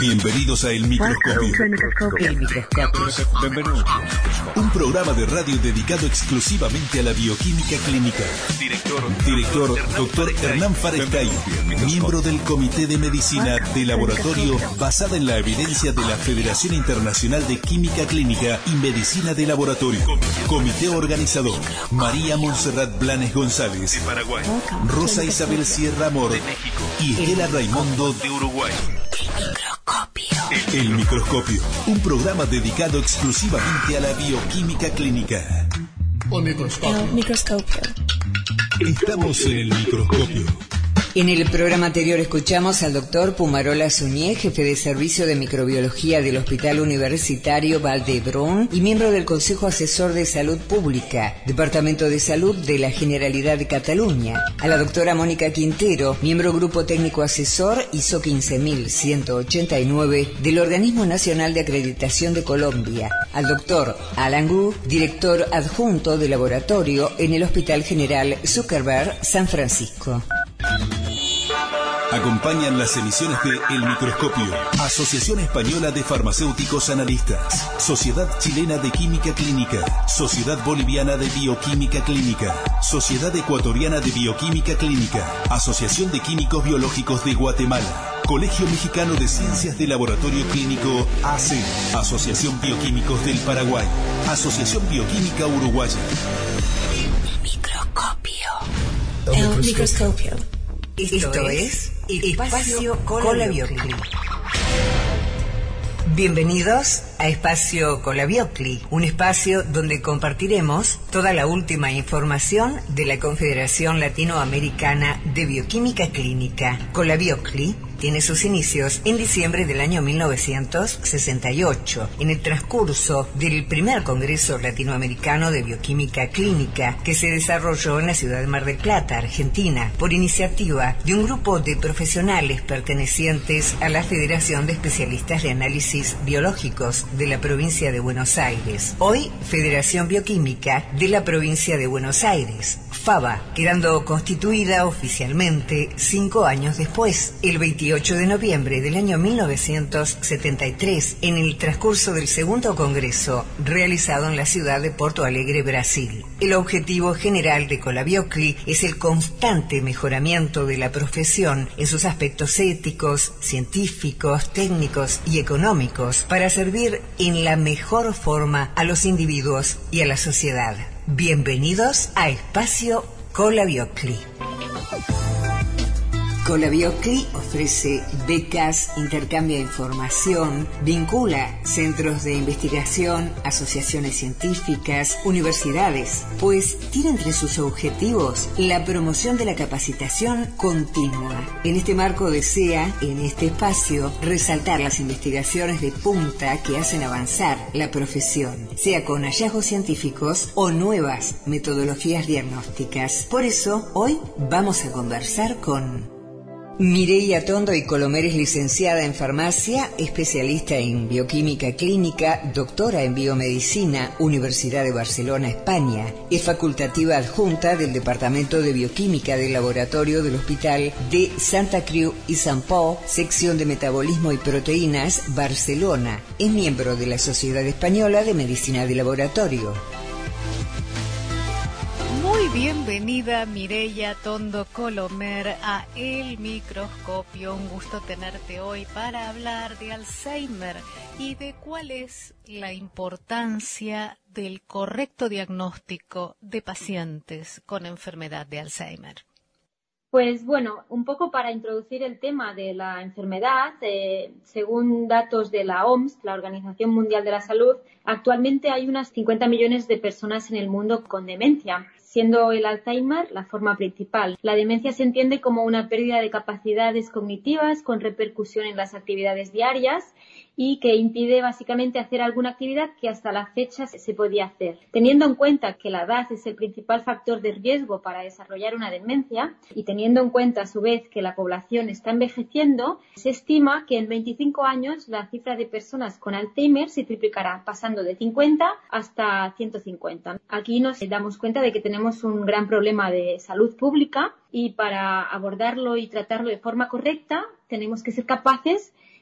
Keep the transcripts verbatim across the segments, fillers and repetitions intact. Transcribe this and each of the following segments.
Bienvenidos a El Microscopio. El Microscopio. Bienvenidos. Un programa de radio dedicado exclusivamente a la bioquímica clínica. Director, Director doctor Hernán Farescay, miembro del Comité de Medicina de Laboratorio basada en la evidencia de la Federación Internacional de Química Clínica y Medicina de Laboratorio. Comité organizador: María Montserrat Blanes González, de Paraguay; Rosa Isabel Sierra Amor, de México; y Estela Raimundo, de Uruguay. El Microscopio, un programa dedicado exclusivamente a la bioquímica clínica. El microscopio. El microscopio. Estamos en el microscopio. En el programa anterior escuchamos al doctor Pumarola Suñé, jefe de servicio de microbiología del Hospital Universitario Vall d'Hebron y miembro del Consejo Asesor de Salud Pública, Departamento de Salud de la Generalidad de Cataluña; a la doctora Mónica Quintero, miembro Grupo Técnico Asesor I S O quince mil ciento ochenta y nueve del Organismo Nacional de Acreditación de Colombia; al doctor Alan Gu, director adjunto de laboratorio en el Hospital General Zuckerberg, San Francisco. Acompañan las emisiones de El Microscopio, Asociación Española de Farmacéuticos Analistas, Sociedad Chilena de Química Clínica, Sociedad Boliviana de Bioquímica Clínica, Sociedad Ecuatoriana de Bioquímica Clínica, Asociación de Químicos Biológicos de Guatemala, Colegio Mexicano de Ciencias de Laboratorio Clínico A C, Asociación Bioquímicos del Paraguay, Asociación Bioquímica Uruguaya. El Microscopio. El Microscopio. Esto es Espacio Colabiocli. Bienvenidos a Espacio Colabiocli, un espacio donde compartiremos toda la última información de la Confederación Latinoamericana de Bioquímica Clínica. Colabiocli tiene sus inicios en diciembre del año mil novecientos sesenta y ocho, en el transcurso del primer Congreso Latinoamericano de Bioquímica Clínica, que se desarrolló en la ciudad de Mar del Plata, Argentina, por iniciativa de un grupo de profesionales pertenecientes a la Federación de Especialistas de Análisis Biológicos de la provincia de Buenos Aires, hoy Federación Bioquímica de la provincia de Buenos Aires, FABA, quedando constituida oficialmente cinco años después, el veintiocho de noviembre del año mil novecientos setenta y tres, en el transcurso del segundo congreso realizado en la ciudad de Porto Alegre, Brasil. El objetivo general de Colabiocli es el constante mejoramiento de la profesión en sus aspectos éticos, científicos, técnicos y económicos para servir en la mejor forma a los individuos y a la sociedad. Bienvenidos a Espacio Colabiocli. Colabiocli ofrece becas, intercambia información, vincula centros de investigación, asociaciones científicas, universidades, pues tiene entre sus objetivos la promoción de la capacitación continua. En este marco desea, en este espacio, resaltar las investigaciones de punta que hacen avanzar la profesión, sea con hallazgos científicos o nuevas metodologías diagnósticas. Por eso, hoy vamos a conversar con Mireia Tondo y Colomer es licenciada en farmacia, especialista en bioquímica clínica, doctora en biomedicina, Universidad de Barcelona, España. Es facultativa adjunta del Departamento de Bioquímica del Laboratorio del Hospital de Santa Creu i Sant Pau, sección de Metabolismo y Proteínas, Barcelona. Es miembro de la Sociedad Española de Medicina de Laboratorio. Muy bienvenida, Mireia Tondo Colomer, a El Microscopio. Un gusto tenerte hoy para hablar de Alzheimer y de cuál es la importancia del correcto diagnóstico de pacientes con enfermedad de Alzheimer. Pues bueno, un poco para introducir el tema de la enfermedad, eh, según datos de la O M S, la Organización Mundial de la Salud, actualmente hay unas cincuenta millones de personas en el mundo con demencia, siendo el Alzheimer la forma principal. La demencia se entiende como una pérdida de capacidades cognitivas con repercusión en las actividades diarias y que impide básicamente hacer alguna actividad que hasta la fecha se podía hacer. Teniendo en cuenta que la edad es el principal factor de riesgo para desarrollar una demencia y teniendo en cuenta a su vez que la población está envejeciendo, se estima que en veinticinco años la cifra de personas con Alzheimer se triplicará, pasando de cincuenta hasta ciento cincuenta. Aquí nos damos cuenta de que tenemos un gran problema de salud pública y para abordarlo y tratarlo de forma correcta tenemos que ser capaces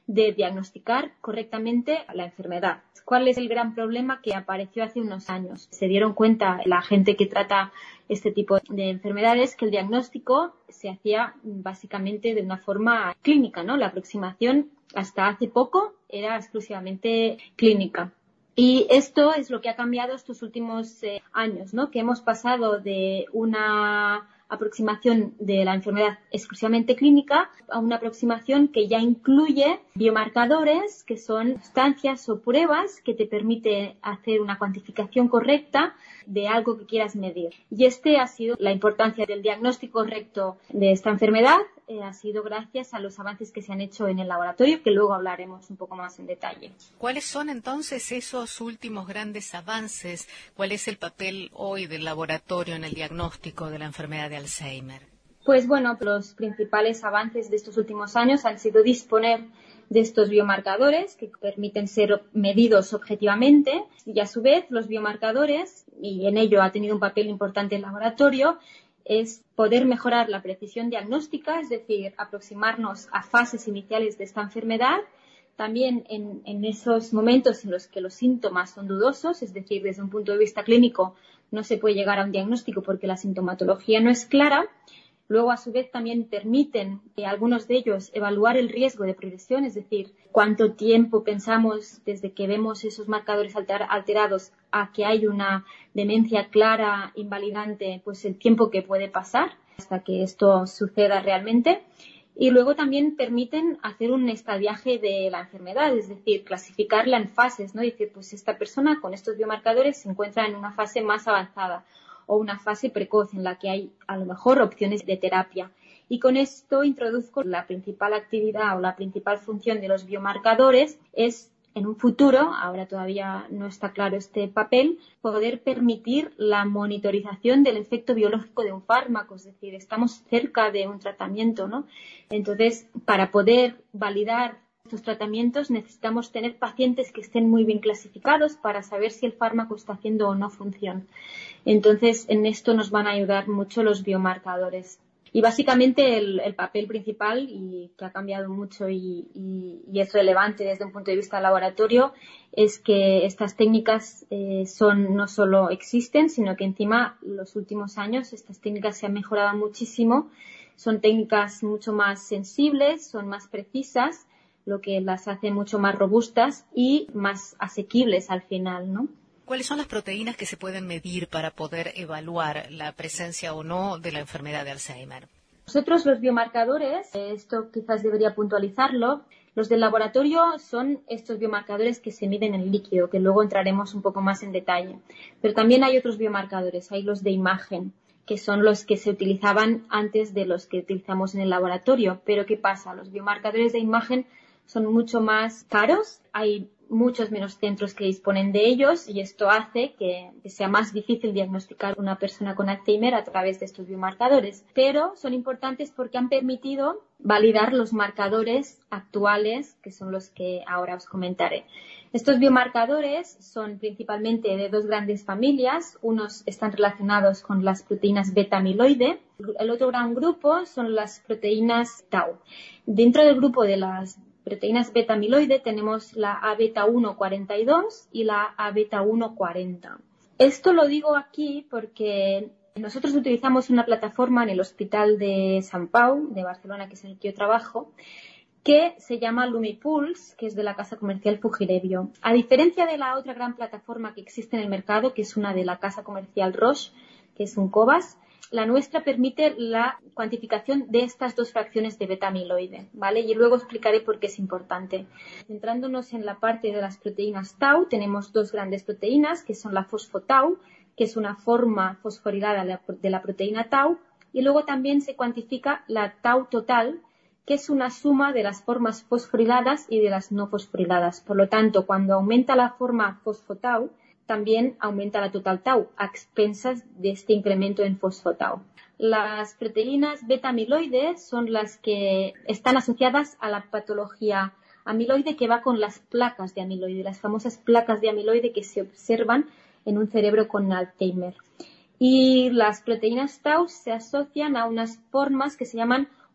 de diagnosticar correctamente la enfermedad. ¿Cuál es el gran problema que apareció hace unos años? Se dieron cuenta la gente que trata este tipo de enfermedades que el diagnóstico se hacía básicamente de una forma clínica, ¿no? La aproximación hasta hace poco era exclusivamente clínica. Y esto es lo que ha cambiado estos últimos eh, años, ¿no? Que hemos pasado de una aproximación de la enfermedad exclusivamente clínica a una aproximación que ya incluye biomarcadores, que son sustancias o pruebas que te permite hacer una cuantificación correcta de algo que quieras medir. Y este ha sido la importancia del diagnóstico correcto de esta enfermedad, eh, ha sido gracias a los avances que se han hecho en el laboratorio, que luego hablaremos un poco más en detalle. ¿Cuáles son entonces esos últimos grandes avances? ¿Cuál es el papel hoy del laboratorio en el diagnóstico de la enfermedad de Alzheimer? Pues bueno, los principales avances de estos últimos años han sido disponer de estos biomarcadores que permiten ser medidos objetivamente y a su vez los biomarcadores, y en ello ha tenido un papel importante el laboratorio, es poder mejorar la precisión diagnóstica, es decir, aproximarnos a fases iniciales de esta enfermedad, también en, en esos momentos en los que los síntomas son dudosos, es decir, desde un punto de vista clínico no se puede llegar a un diagnóstico porque la sintomatología no es clara. Luego, a su vez, también permiten eh, algunos de ellos evaluar el riesgo de progresión, es decir, cuánto tiempo pensamos desde que vemos esos marcadores alter- alterados a que hay una demencia clara, invalidante, pues el tiempo que puede pasar hasta que esto suceda realmente. Y luego también permiten hacer un estadiaje de la enfermedad, es decir, clasificarla en fases, ¿no? Y decir, pues esta persona con estos biomarcadores se encuentra en una fase más avanzada o una fase precoz en la que hay a lo mejor opciones de terapia. Y con esto introduzco la principal actividad o la principal función de los biomarcadores es en un futuro, ahora todavía no está claro este papel, poder permitir la monitorización del efecto biológico de un fármaco, es decir, estamos cerca de un tratamiento, ¿no? Entonces, para poder validar estos tratamientos necesitamos tener pacientes que estén muy bien clasificados para saber si el fármaco está haciendo o no función. Entonces, en esto nos van a ayudar mucho los biomarcadores. Y básicamente el, el papel principal, y que ha cambiado mucho y, y, y es relevante desde un punto de vista laboratorio, es que estas técnicas eh, son no solo existen, sino que encima los últimos años estas técnicas se han mejorado muchísimo. Son técnicas mucho más sensibles, son más precisas, lo que las hace mucho más robustas y más asequibles al final, ¿no? ¿Cuáles son las proteínas que se pueden medir para poder evaluar la presencia o no de la enfermedad de Alzheimer? Nosotros los biomarcadores, esto quizás debería puntualizarlo, los del laboratorio son estos biomarcadores que se miden en líquido, que luego entraremos un poco más en detalle. Pero también hay otros biomarcadores, hay los de imagen, que son los que se utilizaban antes de los que utilizamos en el laboratorio. Pero ¿qué pasa? Los biomarcadores de imagen son mucho más caros, hay muchos menos centros que disponen de ellos y esto hace que, que sea más difícil diagnosticar una persona con Alzheimer a través de estos biomarcadores. Pero son importantes porque han permitido validar los marcadores actuales, que son los que ahora os comentaré. Estos biomarcadores son principalmente de dos grandes familias. Unos están relacionados con las proteínas beta-amiloide. El otro gran grupo son las proteínas tau. Dentro del grupo de las proteínas beta-amiloide tenemos la A beta uno cuarenta y dos y la A beta uno cuarenta. Esto lo digo aquí porque nosotros utilizamos una plataforma en el Hospital de Sant Pau, de Barcelona, que es en el que yo trabajo, que se llama Lumipulse, que es de la casa comercial Fujirebio. A diferencia de la otra gran plataforma que existe en el mercado, que es una de la casa comercial Roche, que es un Cobas, la nuestra permite la cuantificación de estas dos fracciones de beta-amiloide, ¿vale? Y luego explicaré por qué es importante. Centrándonos en la parte de las proteínas tau, tenemos dos grandes proteínas, que son la fosfotau, que es una forma fosforilada de la proteína tau, y luego también se cuantifica la tau total, que es una suma de las formas fosforiladas y de las no fosforiladas. Por lo tanto, cuando aumenta la forma fosfotau, también aumenta la total tau, a expensas de este incremento en fosfotau. Las proteínas beta-amiloide son las que están asociadas a la patología amiloide que va con las placas de amiloide, las famosas placas de amiloide que se observan en un cerebro con Alzheimer. Y las proteínas tau se asocian a unas formas que se llaman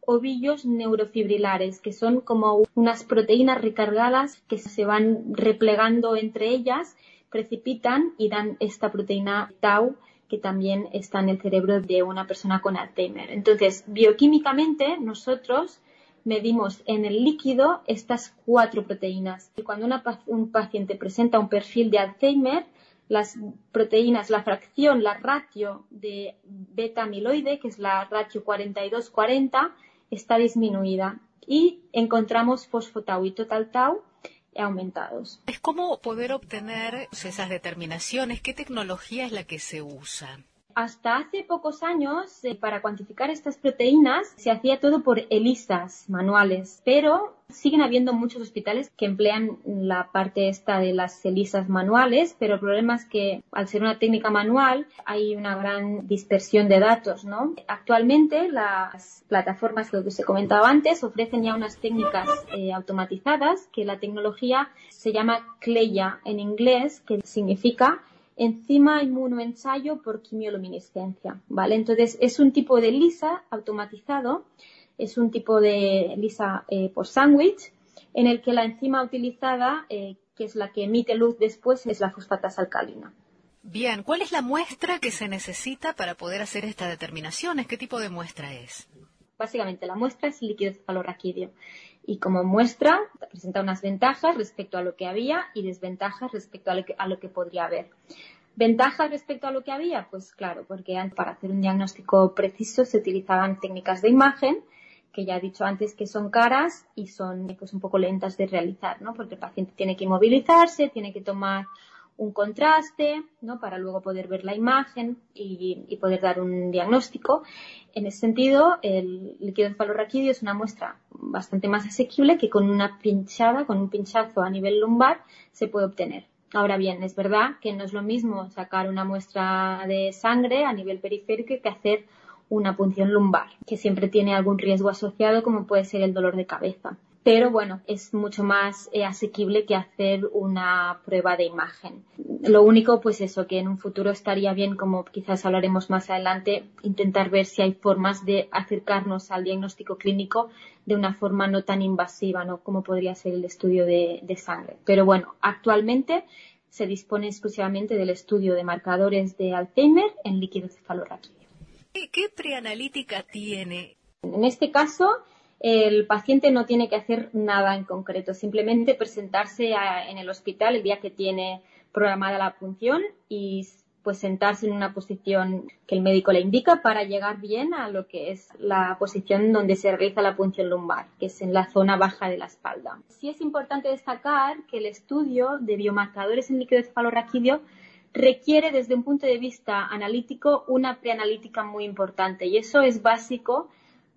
ovillos neurofibrilares, que son como unas proteínas recargadas que se van replegando entre ellas, precipitan y dan esta proteína tau, que también está en el cerebro de una persona con Alzheimer. Entonces, bioquímicamente, nosotros medimos en el líquido estas cuatro proteínas. Y cuando una, un paciente presenta un perfil de Alzheimer, las proteínas, la fracción, la ratio de beta amiloide, que es la ratio cuarenta y dos cuarenta, está disminuida y encontramos fosfotau y total tau aumentados. Es como poder obtener esas determinaciones. ¿Qué tecnología es la que se usa? Hasta hace pocos años, eh, para cuantificar estas proteínas, se hacía todo por ELISAs manuales, pero siguen habiendo muchos hospitales que emplean la parte esta de las ELISAs manuales, pero el problema es que al ser una técnica manual hay una gran dispersión de datos, ¿no? Actualmente las plataformas, lo que os he comentado antes, ofrecen ya unas técnicas eh, automatizadas, que la tecnología se llama CLEIA en inglés, que significa enzima inmunoensayo por quimioluminiscencia, ¿vale? Entonces, es un tipo de ELISA automatizado, es un tipo de ELISA eh, por sándwich, en el que la enzima utilizada, eh, que es la que emite luz después, es la fosfatasa alcalina. Bien, ¿cuál es la muestra que se necesita para poder hacer estas determinaciones? ¿Qué tipo de muestra es? Básicamente, la muestra es líquido cefalorraquídeo. Y como muestra, presenta unas ventajas respecto a lo que había y desventajas respecto a lo que, a lo que podría haber. ¿Ventajas respecto a lo que había? Pues claro, porque para hacer un diagnóstico preciso se utilizaban técnicas de imagen, que ya he dicho antes que son caras y son pues un poco lentas de realizar, ¿no? Porque el paciente tiene que inmovilizarse, tiene que tomar un contraste, ¿no? Para luego poder ver la imagen y, y poder dar un diagnóstico. En ese sentido, el líquido cefalorraquídeo es una muestra bastante más asequible que con una pinchada, con un pinchazo a nivel lumbar, se puede obtener. Ahora bien, es verdad que no es lo mismo sacar una muestra de sangre a nivel periférico que hacer una punción lumbar, que siempre tiene algún riesgo asociado, como puede ser el dolor de cabeza. Pero bueno, es mucho más eh, asequible que hacer una prueba de imagen. Lo único, pues eso, que en un futuro estaría bien, como quizás hablaremos más adelante, intentar ver si hay formas de acercarnos al diagnóstico clínico de una forma no tan invasiva, ¿no? Como podría ser el estudio de, de sangre. Pero bueno, actualmente se dispone exclusivamente del estudio de marcadores de Alzheimer en líquido cefalorraquídeo. ¿Qué preanalítica tiene? En este caso, el paciente no tiene que hacer nada en concreto, simplemente presentarse a, en el hospital el día que tiene programada la punción y pues sentarse en una posición que el médico le indica para llegar bien a lo que es la posición donde se realiza la punción lumbar, que es en la zona baja de la espalda. Sí es importante destacar que el estudio de biomarcadores en líquido cefalorraquídeo requiere desde un punto de vista analítico una preanalítica muy importante y eso es básico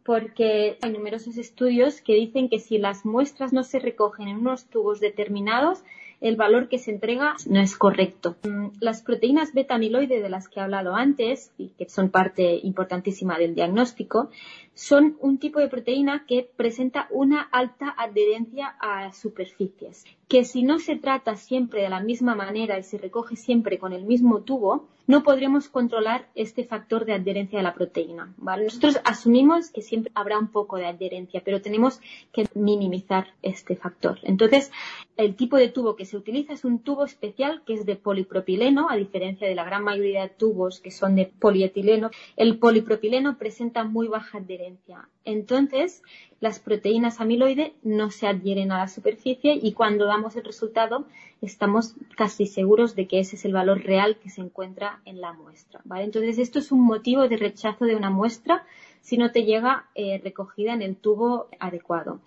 porque hay numerosos estudios que dicen que si las muestras no se recogen en unos tubos determinados, el valor que se entrega no es correcto. Las proteínas beta amiloide de las que he hablado antes, y que son parte importantísima del diagnóstico, son un tipo de proteína que presenta una alta adherencia a superficies, que si no se trata siempre de la misma manera y se recoge siempre con el mismo tubo, no podremos controlar este factor de adherencia de la proteína, ¿vale? Nosotros asumimos que siempre habrá un poco de adherencia, pero tenemos que minimizar este factor. Entonces, el tipo de tubo que se utiliza es un tubo especial que es de polipropileno, a diferencia de la gran mayoría de tubos que son de polietileno. El polipropileno presenta muy baja adherencia. Entonces, las proteínas amiloide no se adhieren a la superficie y cuando damos el resultado estamos casi seguros de que ese es el valor real que se encuentra en la muestra, ¿vale? Entonces, esto es un motivo de rechazo de una muestra si no te llega eh, recogida en el tubo adecuado.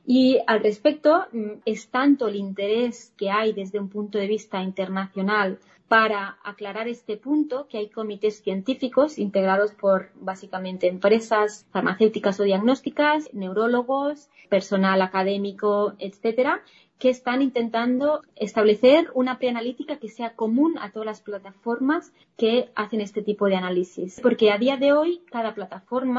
Y al respecto, es tanto el interés que hay desde un punto de vista internacional para aclarar este punto que hay comités científicos integrados por básicamente empresas farmacéuticas o diagnósticas, neurólogos, personal académico, etcétera, que están intentando establecer una preanalítica que sea común a todas las plataformas que hacen este tipo de análisis. Porque a día de hoy cada plataforma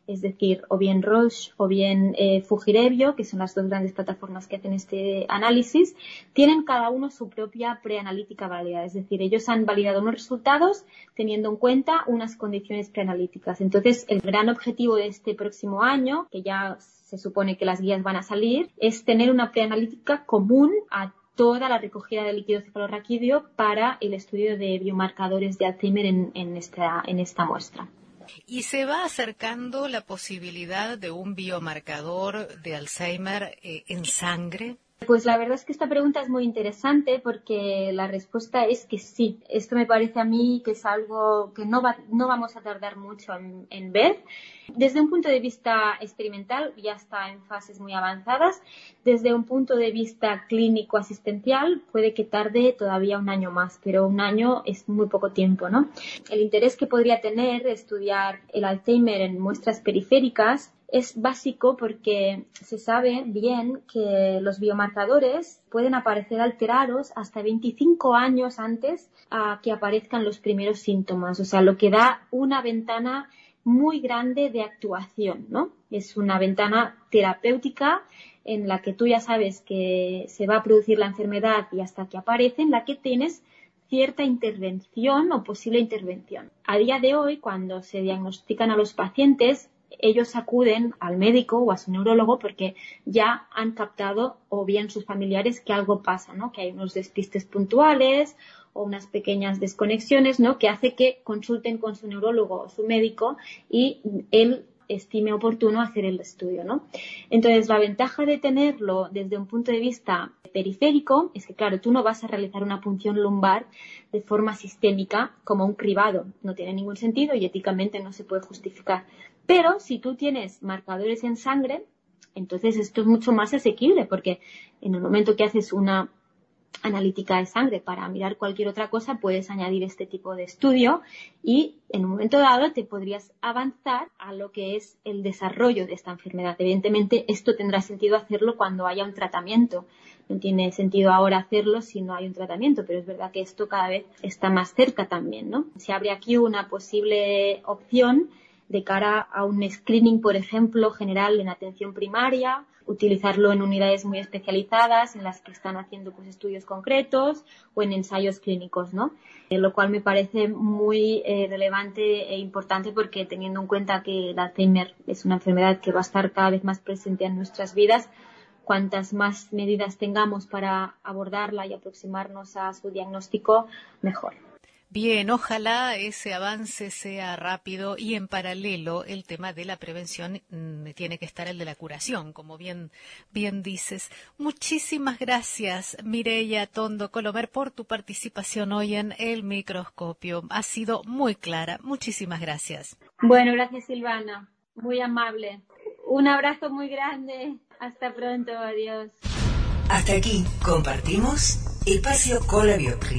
es decir, o bien Roche o bien eh, Fujirebio, que son las dos grandes plataformas que hacen este análisis, tienen cada uno su propia preanalítica válida, es decir, ellos han validado unos resultados teniendo en cuenta unas condiciones preanalíticas. Entonces, el gran objetivo de este próximo año, que ya se supone que las guías van a salir, es tener una preanalítica común a toda la recogida de líquido cefalorraquídeo para el estudio de biomarcadores de Alzheimer en, en, esta, en esta muestra. ¿Y se va acercando la posibilidad de un biomarcador de Alzheimer eh, en sangre? Pues la verdad es que esta pregunta es muy interesante porque la respuesta es que sí. Esto me parece a mí que es algo que no, va, no vamos a tardar mucho en, en ver. Desde un punto de vista experimental ya está en fases muy avanzadas. Desde un punto de vista clínico asistencial puede que tarde todavía un año más, pero un año es muy poco tiempo, ¿no? El interés que podría tener estudiar el Alzheimer en muestras periféricas es básico porque se sabe bien que los biomarcadores pueden aparecer alterados hasta veinticinco años antes a que aparezcan los primeros síntomas, o sea, lo que da una ventana muy grande de actuación, ¿no? Es una ventana terapéutica en la que tú ya sabes que se va a producir la enfermedad y hasta que aparece, en la que tienes cierta intervención o posible intervención. A día de hoy, cuando se diagnostican a los pacientes, ellos acuden al médico o a su neurólogo porque ya han captado, o bien sus familiares, que algo pasa, ¿no? Que hay unos despistes puntuales o unas pequeñas desconexiones, ¿no? Que hace que consulten con su neurólogo o su médico y él estime oportuno hacer el estudio, ¿no? Entonces, la ventaja de tenerlo desde un punto de vista periférico es que, claro, tú no vas a realizar una punción lumbar de forma sistémica como un cribado. No tiene ningún sentido y éticamente no se puede justificar. Pero si tú tienes marcadores en sangre, entonces esto es mucho más asequible porque en el momento que haces una analítica de sangre para mirar cualquier otra cosa, puedes añadir este tipo de estudio y en un momento dado te podrías avanzar a lo que es el desarrollo de esta enfermedad. Evidentemente, esto tendrá sentido hacerlo cuando haya un tratamiento. No tiene sentido ahora hacerlo si no hay un tratamiento, pero es verdad que esto cada vez está más cerca también, ¿no? Se abre aquí una posible opción de cara a un screening, por ejemplo, general en atención primaria, utilizarlo en unidades muy especializadas en las que están haciendo pues, estudios concretos o en ensayos clínicos, ¿no? Eh, lo cual me parece muy eh, relevante e importante porque teniendo en cuenta que el Alzheimer es una enfermedad que va a estar cada vez más presente en nuestras vidas, cuantas más medidas tengamos para abordarla y aproximarnos a su diagnóstico, mejor. Bien, ojalá ese avance sea rápido y en paralelo el tema de la prevención mmm, tiene que estar el de la curación, como bien, bien dices. Muchísimas gracias, Mireia Tondo Colomer, por tu participación hoy en El Microscopio. Ha sido muy clara. Muchísimas gracias. Bueno, gracias, Silvana. Muy amable. Un abrazo muy grande. Hasta pronto. Adiós. Hasta aquí compartimos Espacio con la Biocli.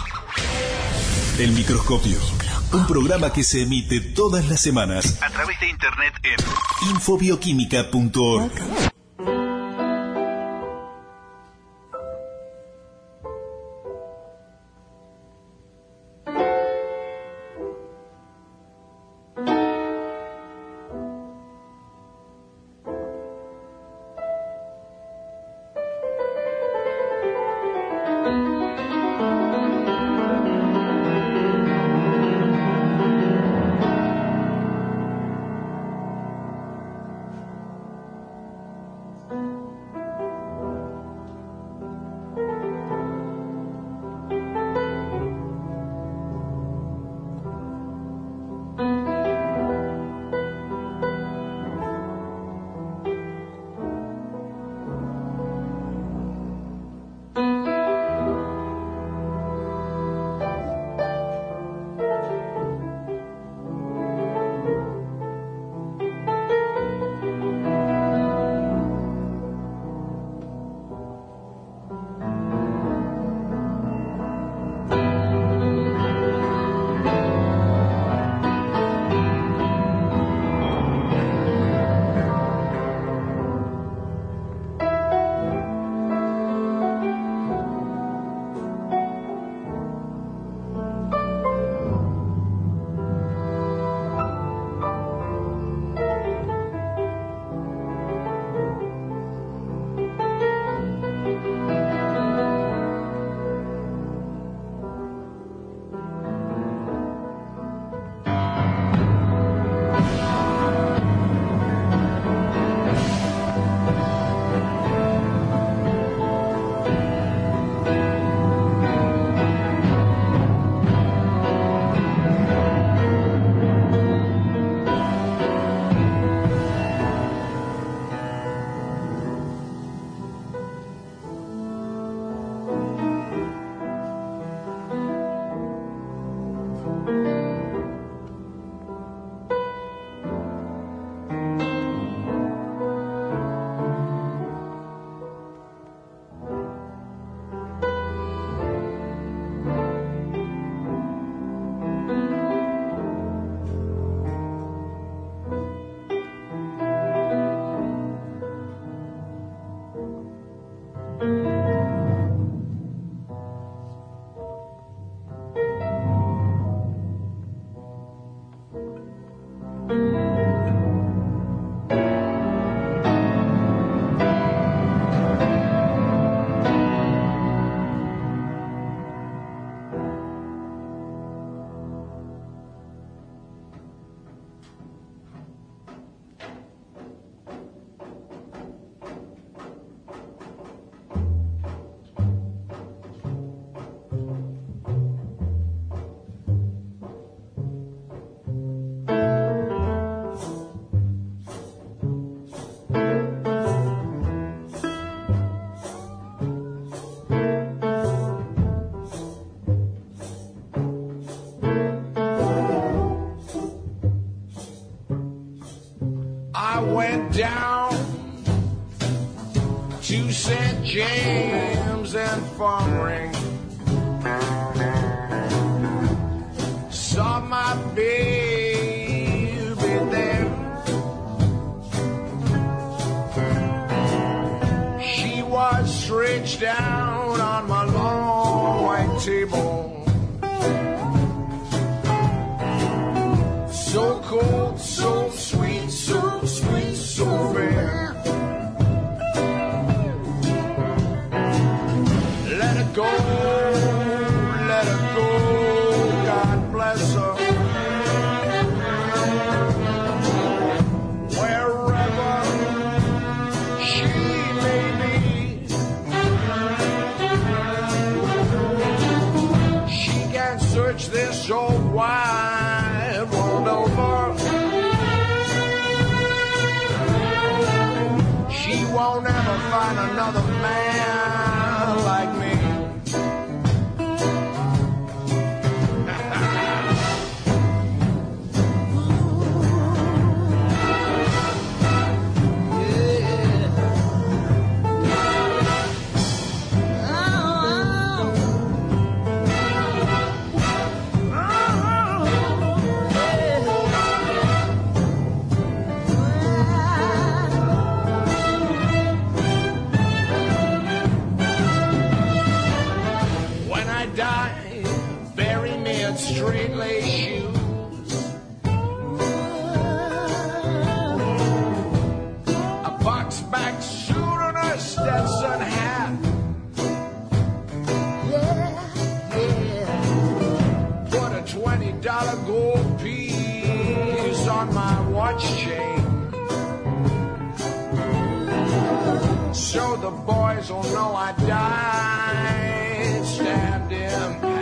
El Microscopio, un programa que se emite todas las semanas a través de internet en infobioquímica punto org. games and phone rings. Saw my baby there. She was stretched down on my long white table. So cold, so sweet, so sweet, so fair. Let her go, let her go, God bless her. Wherever she may be, she can search this old wide world over. She won't ever find another man like me. Straight lace shoes, a box back suit and a Stetson hat. Yeah, yeah. Put a twenty dollar gold piece on my watch chain, so the boys will know I died standing pat.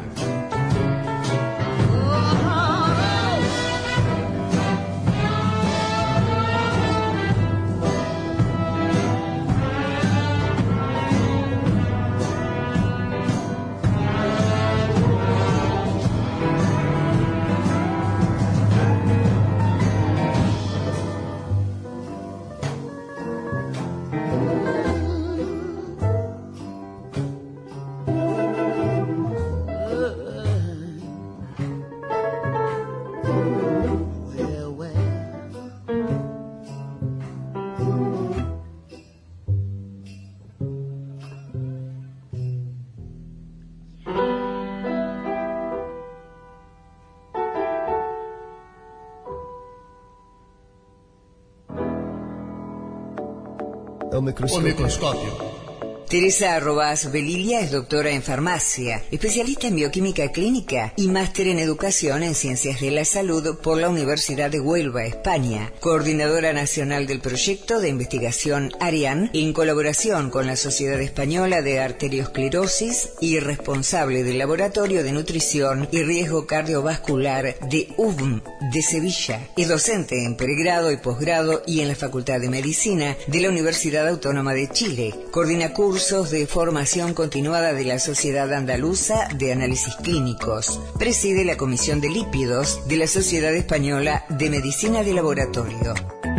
O microscopio. O microscopio. Teresa Arrobas Velilla es doctora en farmacia, especialista en bioquímica clínica y máster en educación en ciencias de la salud por la Universidad de Huelva, España, coordinadora nacional del proyecto de investigación ARIAN en colaboración con la Sociedad Española de Arteriosclerosis y responsable del Laboratorio de Nutrición y Riesgo Cardiovascular de U V M de Sevilla. Es docente en pregrado y posgrado y en la Facultad de Medicina de la Universidad Autónoma de Chile. Coordina cursos de formación continuada de la Sociedad Andaluza de Análisis Clínicos. Preside la Comisión de Lípidos de la Sociedad Española de Medicina de Laboratorio.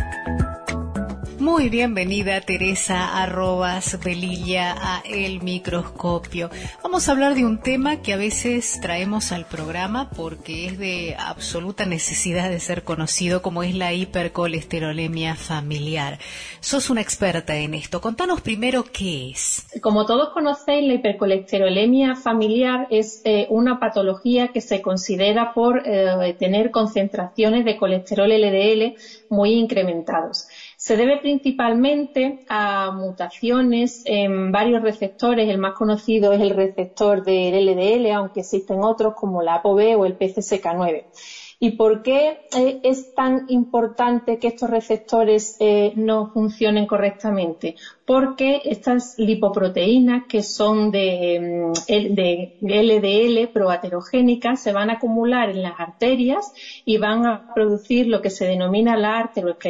Muy bienvenida Teresa Arrobas Velilla a El Microscopio. Vamos a hablar de un tema que a veces traemos al programa porque es de absoluta necesidad de ser conocido, como es la hipercolesterolemia familiar. Sos una experta en esto. Contanos primero qué es. Como todos conocéis, la hipercolesterolemia familiar es eh, una patología que se considera por eh, tener concentraciones de colesterol L D L muy incrementados. Se debe principalmente a mutaciones en varios receptores. El más conocido es el receptor del L D L, aunque existen otros como la A P O B o el P C S K nueve. ¿Y por qué eh, es tan importante que estos receptores eh, no funcionen correctamente? Porque estas lipoproteínas que son de, de L D L proaterogénicas se van a acumular en las arterias y van a producir lo que se denomina la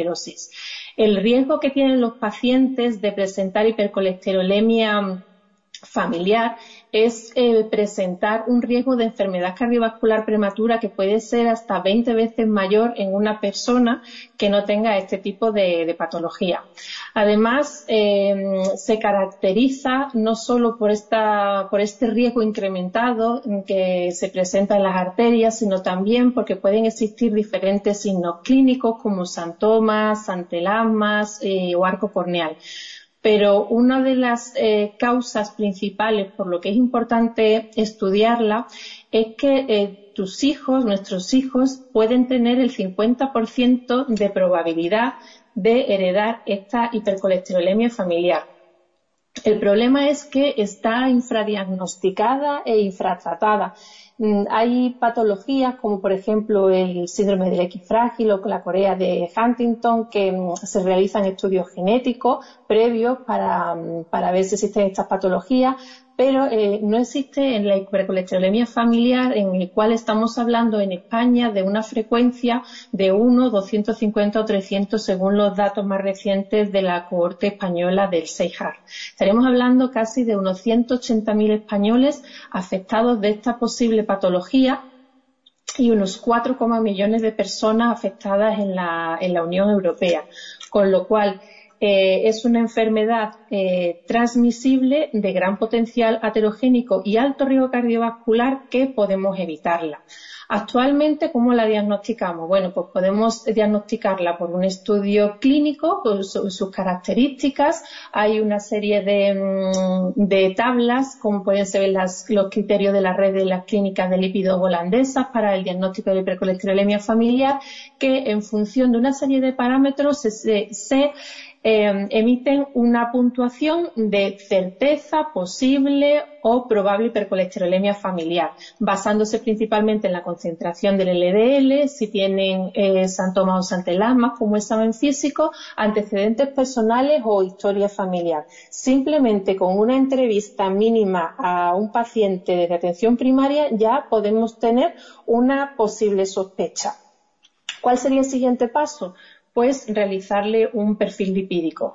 arteriosclerosis. El riesgo que tienen los pacientes de presentar hipercolesterolemia familiar es eh, presentar un riesgo de enfermedad cardiovascular prematura que puede ser hasta veinte veces mayor en una persona que no tenga este tipo de, de patología. Además, eh, se caracteriza no solo por, esta, por este riesgo incrementado que se presenta en las arterias, sino también porque pueden existir diferentes signos clínicos como santomas, antelasmas eh, o arco corneal. Pero una de las eh, causas principales por lo que es importante estudiarla es que eh, tus hijos, nuestros hijos, pueden tener el cincuenta por ciento de probabilidad de heredar esta hipercolesterolemia familiar. El problema es que está infradiagnosticada e infratratada. Hay patologías como por ejemplo el síndrome del X frágil o la corea de Huntington que se realizan estudios genéticos previos para, para ver si existen estas patologías, pero eh, no existe en la hipercolesterolemia familiar, en el cual estamos hablando en España de una frecuencia de uno, doscientos cincuenta o trescientos según los datos más recientes de la cohorte española del S E I H A R. Estaremos hablando casi de unos ciento ochenta mil españoles afectados de esta posible patología y unos cuatro millones de personas afectadas en la, en la Unión Europea, con lo cual Eh, es una enfermedad eh, transmisible de gran potencial aterogénico y alto riesgo cardiovascular que podemos evitarla. Actualmente, ¿cómo la diagnosticamos? Bueno, pues podemos diagnosticarla por un estudio clínico, con su, sus características. Hay una serie de, de tablas, como pueden ser las, los criterios de la red de las clínicas de lípidos holandesas para el diagnóstico de hipercolesterolemia familiar, que en función de una serie de parámetros se, se, se Eh, emiten una puntuación de certeza, posible o probable hipercolesterolemia familiar, basándose principalmente en la concentración del L D L, si tienen eh, santomas o santelasmas como examen físico, antecedentes personales o historia familiar. Simplemente con una entrevista mínima a un paciente de atención primaria ya podemos tener una posible sospecha. ¿Cuál sería el siguiente paso? Pues realizarle un perfil lipídico.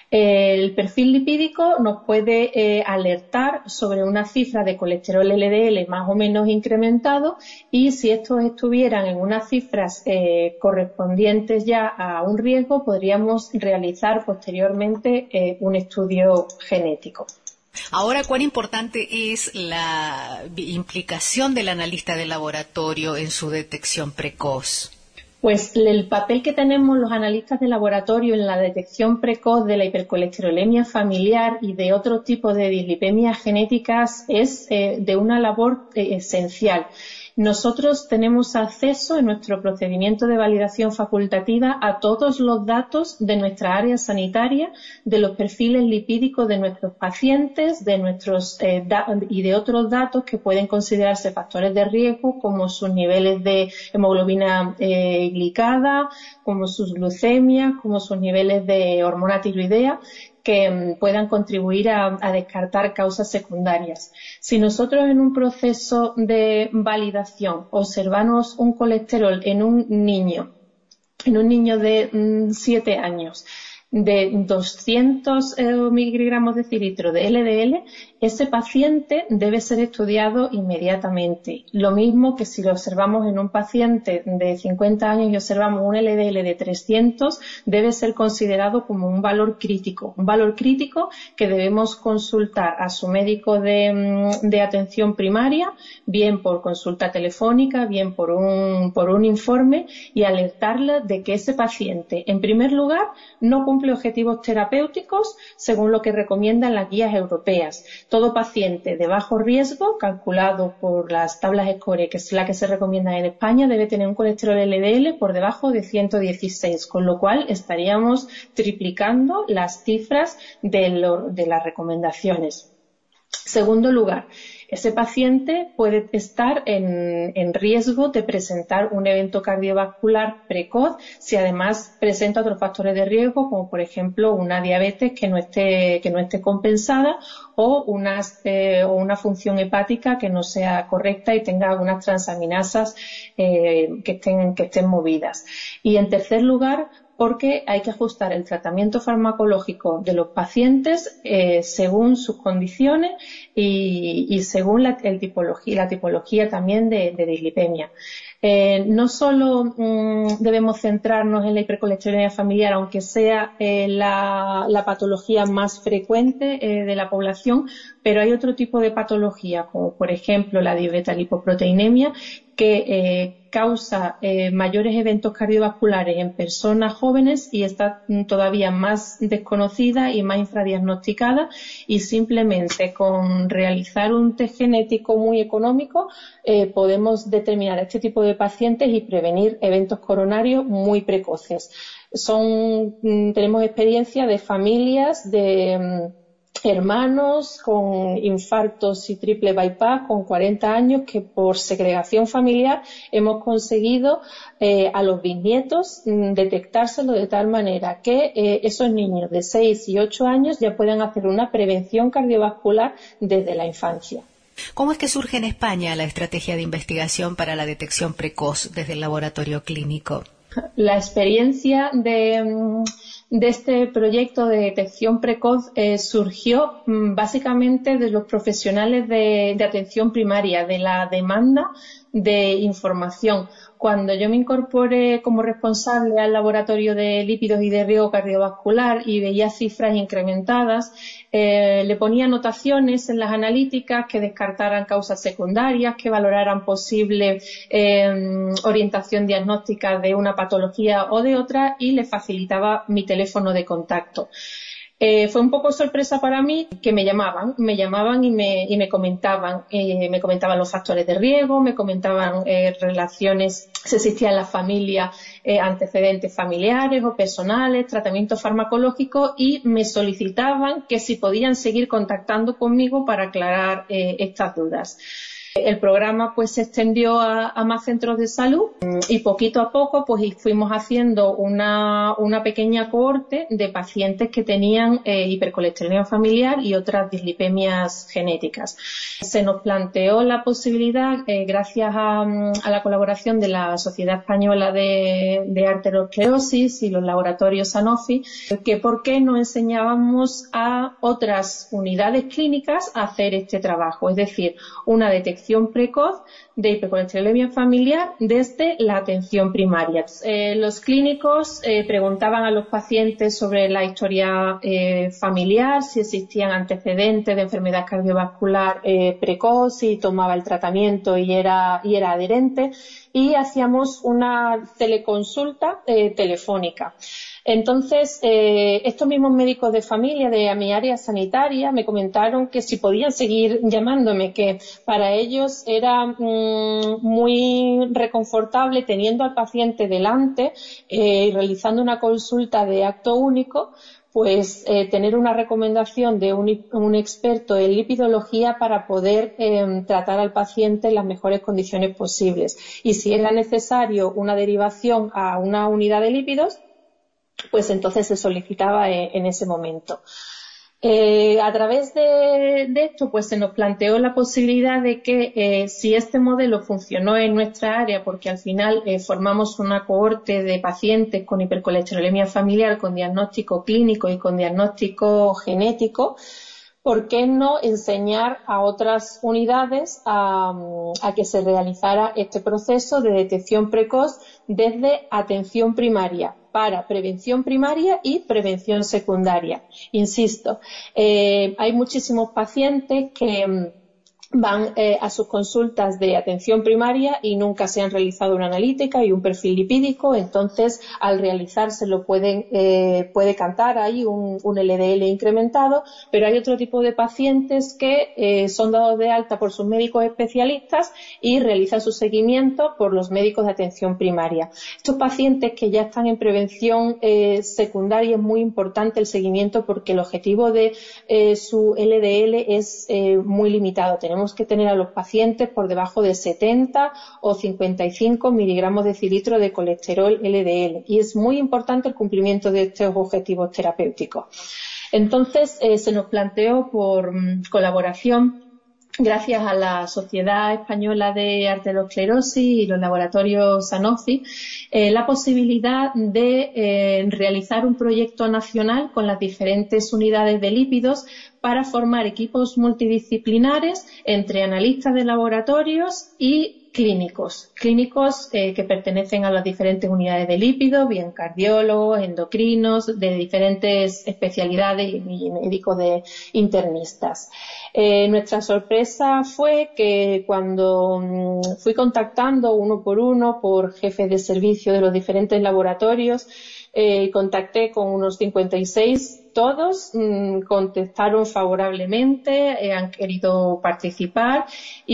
El perfil lipídico nos puede eh, alertar sobre una cifra de colesterol L D L más o menos incrementado, y si estos estuvieran en unas cifras eh, correspondientes ya a un riesgo, podríamos realizar posteriormente eh, un estudio genético. Ahora, ¿cuán importante es la implicación del analista de laboratorio en su detección precoz? Pues el papel que tenemos los analistas de laboratorio en la detección precoz de la hipercolesterolemia familiar y de otro tipo de dislipemias genéticas es eh, de una labor eh, esencial. Nosotros tenemos acceso en nuestro procedimiento de validación facultativa a todos los datos de nuestra área sanitaria, de los perfiles lipídicos de nuestros pacientes, de nuestros eh, y de otros datos que pueden considerarse factores de riesgo, como sus niveles de hemoglobina eh, glicada, como sus glucemias, como sus niveles de hormona tiroidea, que puedan contribuir a, a descartar causas secundarias. Si nosotros en un proceso de validación observamos un colesterol en un niño, en un niño de siete mm, años, de doscientos eh, miligramos de cilitro de L D L, ese paciente debe ser estudiado inmediatamente. Lo mismo que si lo observamos en un paciente de cincuenta años y observamos un L D L de trescientos, debe ser considerado como un valor crítico. Un valor crítico que debemos consultar a su médico de, de atención primaria, bien por consulta telefónica, bien por un, por un informe, y alertarle de que ese paciente, en primer lugar, no cumple objetivos terapéuticos según lo que recomiendan las guías europeas. Todo paciente de bajo riesgo, calculado por las tablas SCORE, que es la que se recomienda en España, debe tener un colesterol L D L por debajo de ciento dieciséis, con lo cual estaríamos triplicando las cifras de, lo, de las recomendaciones. Segundo lugar, ese paciente puede estar en, en riesgo de presentar un evento cardiovascular precoz si además presenta otros factores de riesgo, como por ejemplo una diabetes que no esté, que no esté compensada, o, unas, eh, o una función hepática que no sea correcta y tenga unas transaminasas eh, que estén, que estén movidas. Y en tercer lugar, porque hay que ajustar el tratamiento farmacológico de los pacientes eh, según sus condiciones y, y según la, el tipología, la tipología también de, de dislipemia. Eh, no solo mmm, debemos centrarnos en la hipercolesterolemia familiar, aunque sea eh, la, la patología más frecuente eh, de la población, pero hay otro tipo de patología, como por ejemplo la diabetalipoproteinemia, que eh, causa eh, mayores eventos cardiovasculares en personas jóvenes y está todavía más desconocida y más infradiagnosticada, y simplemente con realizar un test genético muy económico eh, podemos determinar este tipo de pacientes y prevenir eventos coronarios muy precoces. Son, tenemos experiencia de familias de hermanos con infartos y triple bypass con cuarenta años que por segregación familiar hemos conseguido eh, a los bisnietos mm, detectárselo de tal manera que eh, esos niños de seis y ocho años ya puedan hacer una prevención cardiovascular desde la infancia. ¿Cómo es que surge en España la estrategia de investigación para la detección precoz desde el laboratorio clínico? La experiencia de, de este proyecto de detección precoz eh, surgió mm, básicamente de los profesionales de, de atención primaria, de la demanda de información. Cuando yo me incorporé como responsable al laboratorio de lípidos y de riesgo cardiovascular y veía cifras incrementadas, eh, le ponía anotaciones en las analíticas que descartaran causas secundarias, que valoraran posible eh, orientación diagnóstica de una patología o de otra, y le facilitaba mi teléfono de contacto. Eh, fue un poco sorpresa para mí que me llamaban, me llamaban y me, y me comentaban, eh, me comentaban los factores de riesgo, me comentaban eh, relaciones, si existían en la familia eh, antecedentes familiares o personales, tratamiento farmacológico, y me solicitaban que si podían seguir contactando conmigo para aclarar eh, estas dudas. El programa pues se extendió a, a más centros de salud y poquito a poco pues fuimos haciendo una, una pequeña cohorte de pacientes que tenían eh, hipercolesterolemia familiar y otras dislipemias genéticas. Se nos planteó la posibilidad, eh, gracias a, a la colaboración de la Sociedad Española de, de Arteriosclerosis y los laboratorios Sanofi, que por qué no enseñábamos a otras unidades clínicas a hacer este trabajo, es decir, una detección precoz de hipercolesterolemia familiar desde la atención primaria. Eh, los clínicos eh, preguntaban a los pacientes sobre la historia eh, familiar, si existían antecedentes de enfermedad cardiovascular eh, precoz, si tomaba el tratamiento y era, y era adherente, y hacíamos una teleconsulta eh, telefónica. Entonces, eh, estos mismos médicos de familia de mi área sanitaria me comentaron que si podían seguir llamándome, que para ellos era mmm, muy reconfortable teniendo al paciente delante y eh, realizando una consulta de acto único, pues eh, tener una recomendación de un, un experto en lipidología para poder eh, tratar al paciente en las mejores condiciones posibles. Y si era necesario una derivación a una unidad de lípidos, pues entonces se solicitaba en, en ese momento. Eh, a través de, de esto, pues se nos planteó la posibilidad de que eh, si este modelo funcionó en nuestra área, porque al final eh, formamos una cohorte de pacientes con hipercolesterolemia familiar con diagnóstico clínico y con diagnóstico genético, ¿por qué no enseñar a otras unidades a, a que se realizara este proceso de detección precoz desde atención primaria, para prevención primaria y prevención secundaria? Insisto, eh, hay muchísimos pacientes que van eh, a sus consultas de atención primaria y nunca se han realizado una analítica y un perfil lipídico, entonces al realizárselo pueden, eh, puede cantar ahí un, un L D L incrementado, pero hay otro tipo de pacientes que eh, son dados de alta por sus médicos especialistas y realizan su seguimiento por los médicos de atención primaria. Estos pacientes que ya están en prevención eh, secundaria es muy importante el seguimiento, porque el objetivo de eh, su L D L es eh, muy limitado. Tenemos que tener a los pacientes por debajo de setenta o cincuenta y cinco miligramos de decilitro de colesterol L D L, y es muy importante el cumplimiento de estos objetivos terapéuticos. Entonces, eh, se nos planteó por mm, colaboración gracias a la Sociedad Española de Arteriosclerosis y los laboratorios Sanofi, eh, la posibilidad de eh, realizar un proyecto nacional con las diferentes unidades de lípidos para formar equipos multidisciplinares entre analistas de laboratorios y clínicos, clínicos eh, que pertenecen a las diferentes unidades de lípidos, bien cardiólogos, endocrinos, de diferentes especialidades y, y médicos de internistas. Eh, nuestra sorpresa fue que cuando mmm, fui contactando uno por uno por jefes de servicio de los diferentes laboratorios, eh, contacté con unos cincuenta y seis. Todos mmm, contestaron favorablemente, eh, han querido participar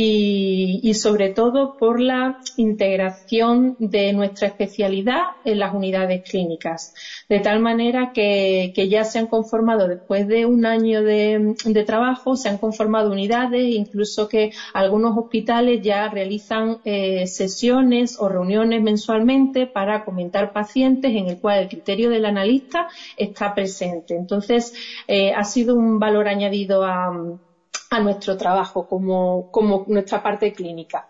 y, y sobre todo por la integración de nuestra especialidad en las unidades clínicas. De tal manera que, que ya se han conformado, después de un año de, de trabajo, se han conformado unidades, incluso que algunos hospitales ya realizan eh, sesiones o reuniones mensualmente para comentar pacientes en el cual el criterio del analista está presente. Entonces, eh, ha sido un valor añadido a, a nuestro trabajo como, como nuestra parte clínica.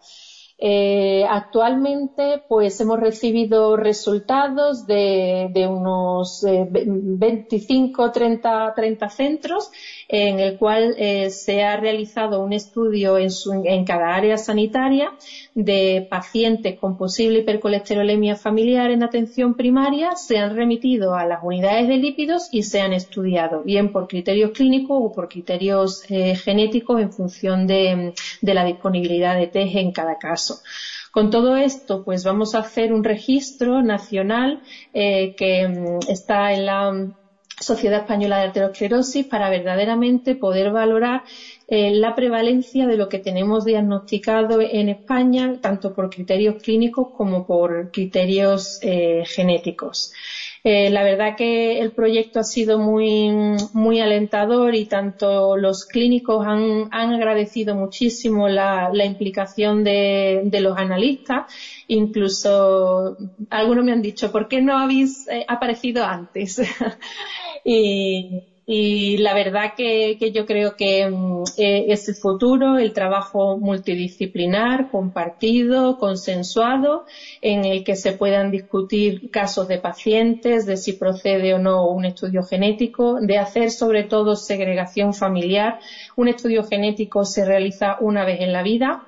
Eh, actualmente, pues hemos recibido resultados de, de unos eh, veinticinco, treinta, treinta centros, en el cual eh, se ha realizado un estudio en, su, en cada área sanitaria de pacientes con posible hipercolesterolemia familiar en atención primaria, se han remitido a las unidades de lípidos y se han estudiado, bien por criterios clínicos o por criterios eh, genéticos en función de, de la disponibilidad de test en cada caso. Con todo esto, pues vamos a hacer un registro nacional eh, que um, está en la Sociedad Española de Arteriosclerosis para verdaderamente poder valorar eh, la prevalencia de lo que tenemos diagnosticado en España, tanto por criterios clínicos como por criterios eh, genéticos. Eh, la verdad que el proyecto ha sido muy, muy alentador y tanto los clínicos han, han agradecido muchísimo la, la implicación de, de los analistas. Incluso algunos me han dicho, ¿por qué no habéis eh, aparecido antes? y, y la verdad que, que yo creo que eh, es el futuro, el trabajo multidisciplinar, compartido, consensuado, en el que se puedan discutir casos de pacientes, de si procede o no un estudio genético, de hacer sobre todo segregación familiar. Un estudio genético se realiza una vez en la vida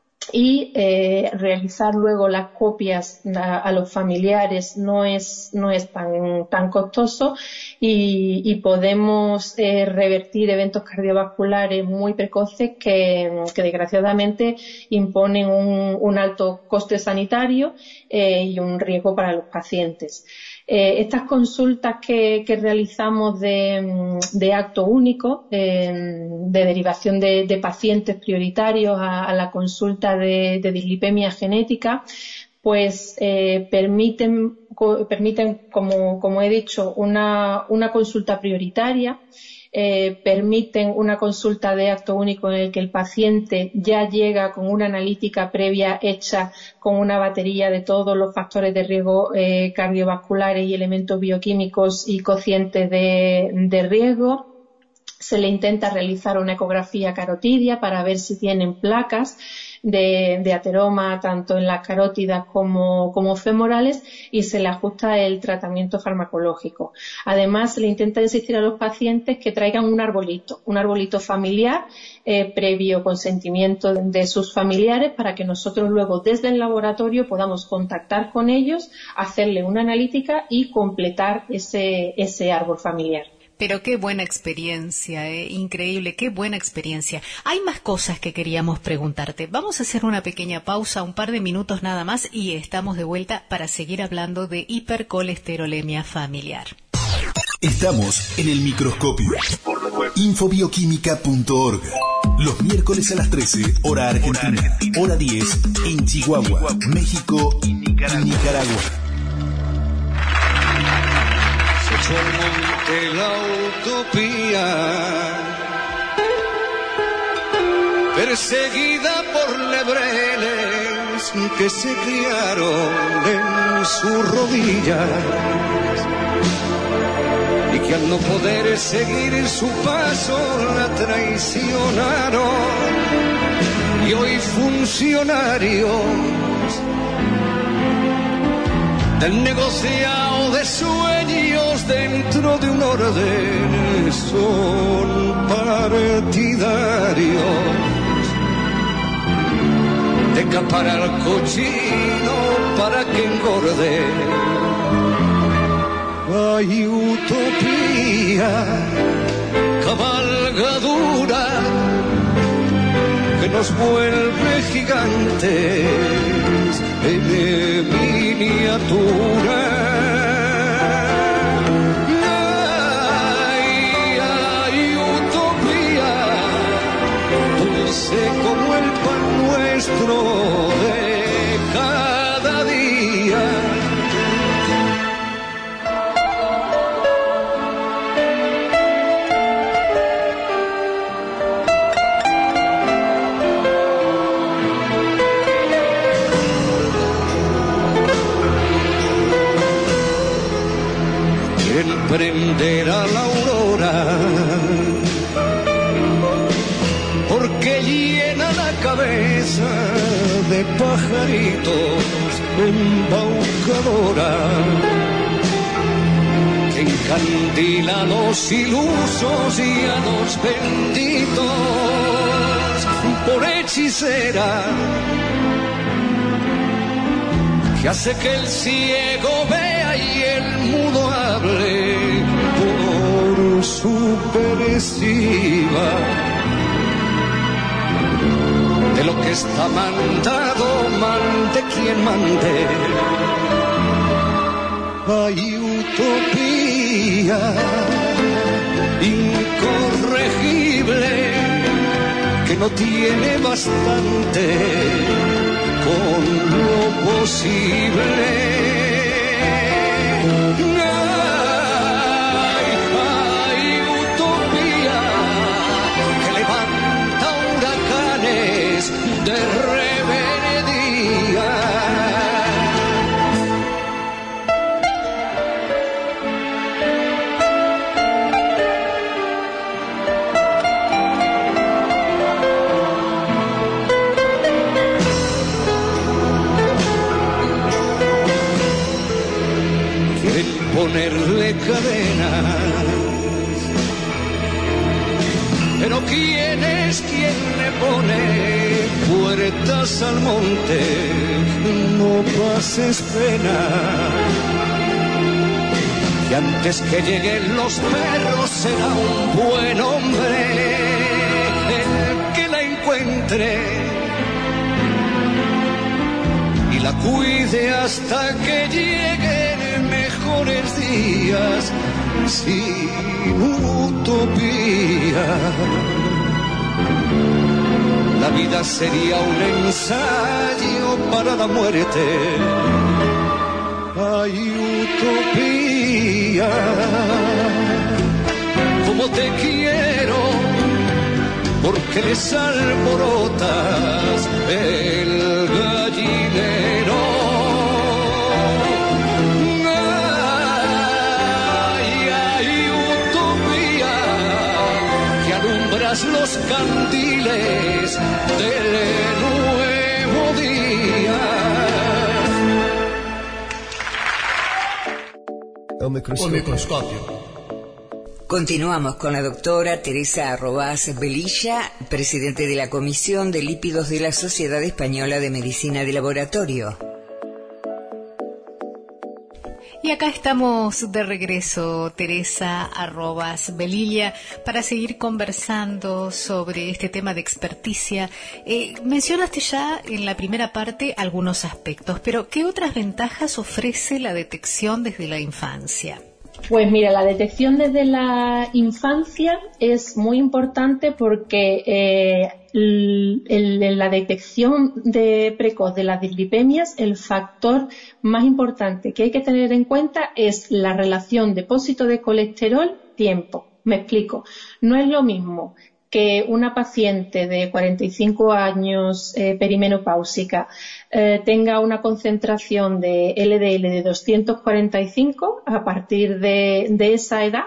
y eh, realizar luego las copias a, a los familiares no es no es tan tan costoso y, y podemos eh, revertir eventos cardiovasculares muy precoces que, que desgraciadamente imponen un, un alto coste sanitario eh, y un riesgo para los pacientes. Eh, estas consultas que, que realizamos de, de acto único, eh, de derivación de, de pacientes prioritarios a, a la consulta de, de dislipemia genética, pues eh, permiten, co, permiten como, como he dicho, una, una consulta prioritaria. Eh, permiten una consulta de acto único en el que el paciente ya llega con una analítica previa hecha con una batería de todos los factores de riesgo eh, cardiovasculares y elementos bioquímicos y cocientes de, de riesgo. Se le intenta realizar una ecografía carotidia para ver si tienen placas de, de ateroma tanto en las carótidas como, como femorales y se le ajusta el tratamiento farmacológico. Además, se le intenta insistir a los pacientes que traigan un arbolito, un arbolito familiar eh, previo consentimiento de, de sus familiares para que nosotros luego desde el laboratorio podamos contactar con ellos, hacerle una analítica y completar ese, ese árbol familiar. Pero qué buena experiencia, ¿eh? Increíble, qué buena experiencia. Hay más cosas que queríamos preguntarte. Vamos a hacer una pequeña pausa, un par de minutos nada más, y estamos de vuelta para seguir hablando de hipercolesterolemia familiar. Estamos en el microscopio. infobioquímica punto org. Los miércoles a las trece, hora argentina. Hora diez, en Chihuahua, México y Nicaragua. Se echó al monte la utopía, perseguida por lebreles que se criaron en sus rodillas y que al no poder seguir su paso la traicionaron. hoy funcionarios del negociado de sueños dentro de un orden son partidarios de capar al cochino para que engorde. Hay utopía, cabalgadura que nos vuelve gigantes en miniatura. Hay, hay utopía, dulce como el pan nuestro de cada día. Prenderá la aurora, porque llena la cabeza de pajaritos embaucadora, que encandila a los ilusos y a los benditos por hechicera, que hace que el ciego vea y el mudo hable por superesiva de lo que está mandado, mande quien mande. Hay utopía incorregible que no tiene bastante con lo posible. Hay, hay utopía que levanta huracanes de rebeldía. Ponerle cadenas, pero ¿quién es quien le pone puertas al monte? No pases pena, y antes que lleguen los perros será un buen hombre el que la encuentre y la cuide hasta que lleguen mejores días sin utopía. La vida sería un ensayo para la muerte. Hay utopía, como te quiero, porque les alborotas el gallinero. Los candiles del nuevo día. El microscopio. El microscopio. Continuamos con la doctora Teresa Arrobás Velilla, presidente de la Comisión de Lípidos de la Sociedad Española de Medicina de Laboratorio. Y acá estamos de regreso, Teresa Arrobás Velilla, para seguir conversando sobre este tema de experticia. Eh, mencionaste ya en la primera parte algunos aspectos, pero ¿qué otras ventajas ofrece la detección desde la infancia? Pues mira, la detección desde la infancia es muy importante porque eh, en la detección de precoz de las dislipemias, el factor más importante que hay que tener en cuenta es la relación depósito de colesterol-tiempo. Me explico. No es lo mismo que una paciente de cuarenta y cinco años eh, perimenopáusica eh, tenga una concentración de L D L de doscientos cuarenta y cinco a partir de, de esa edad,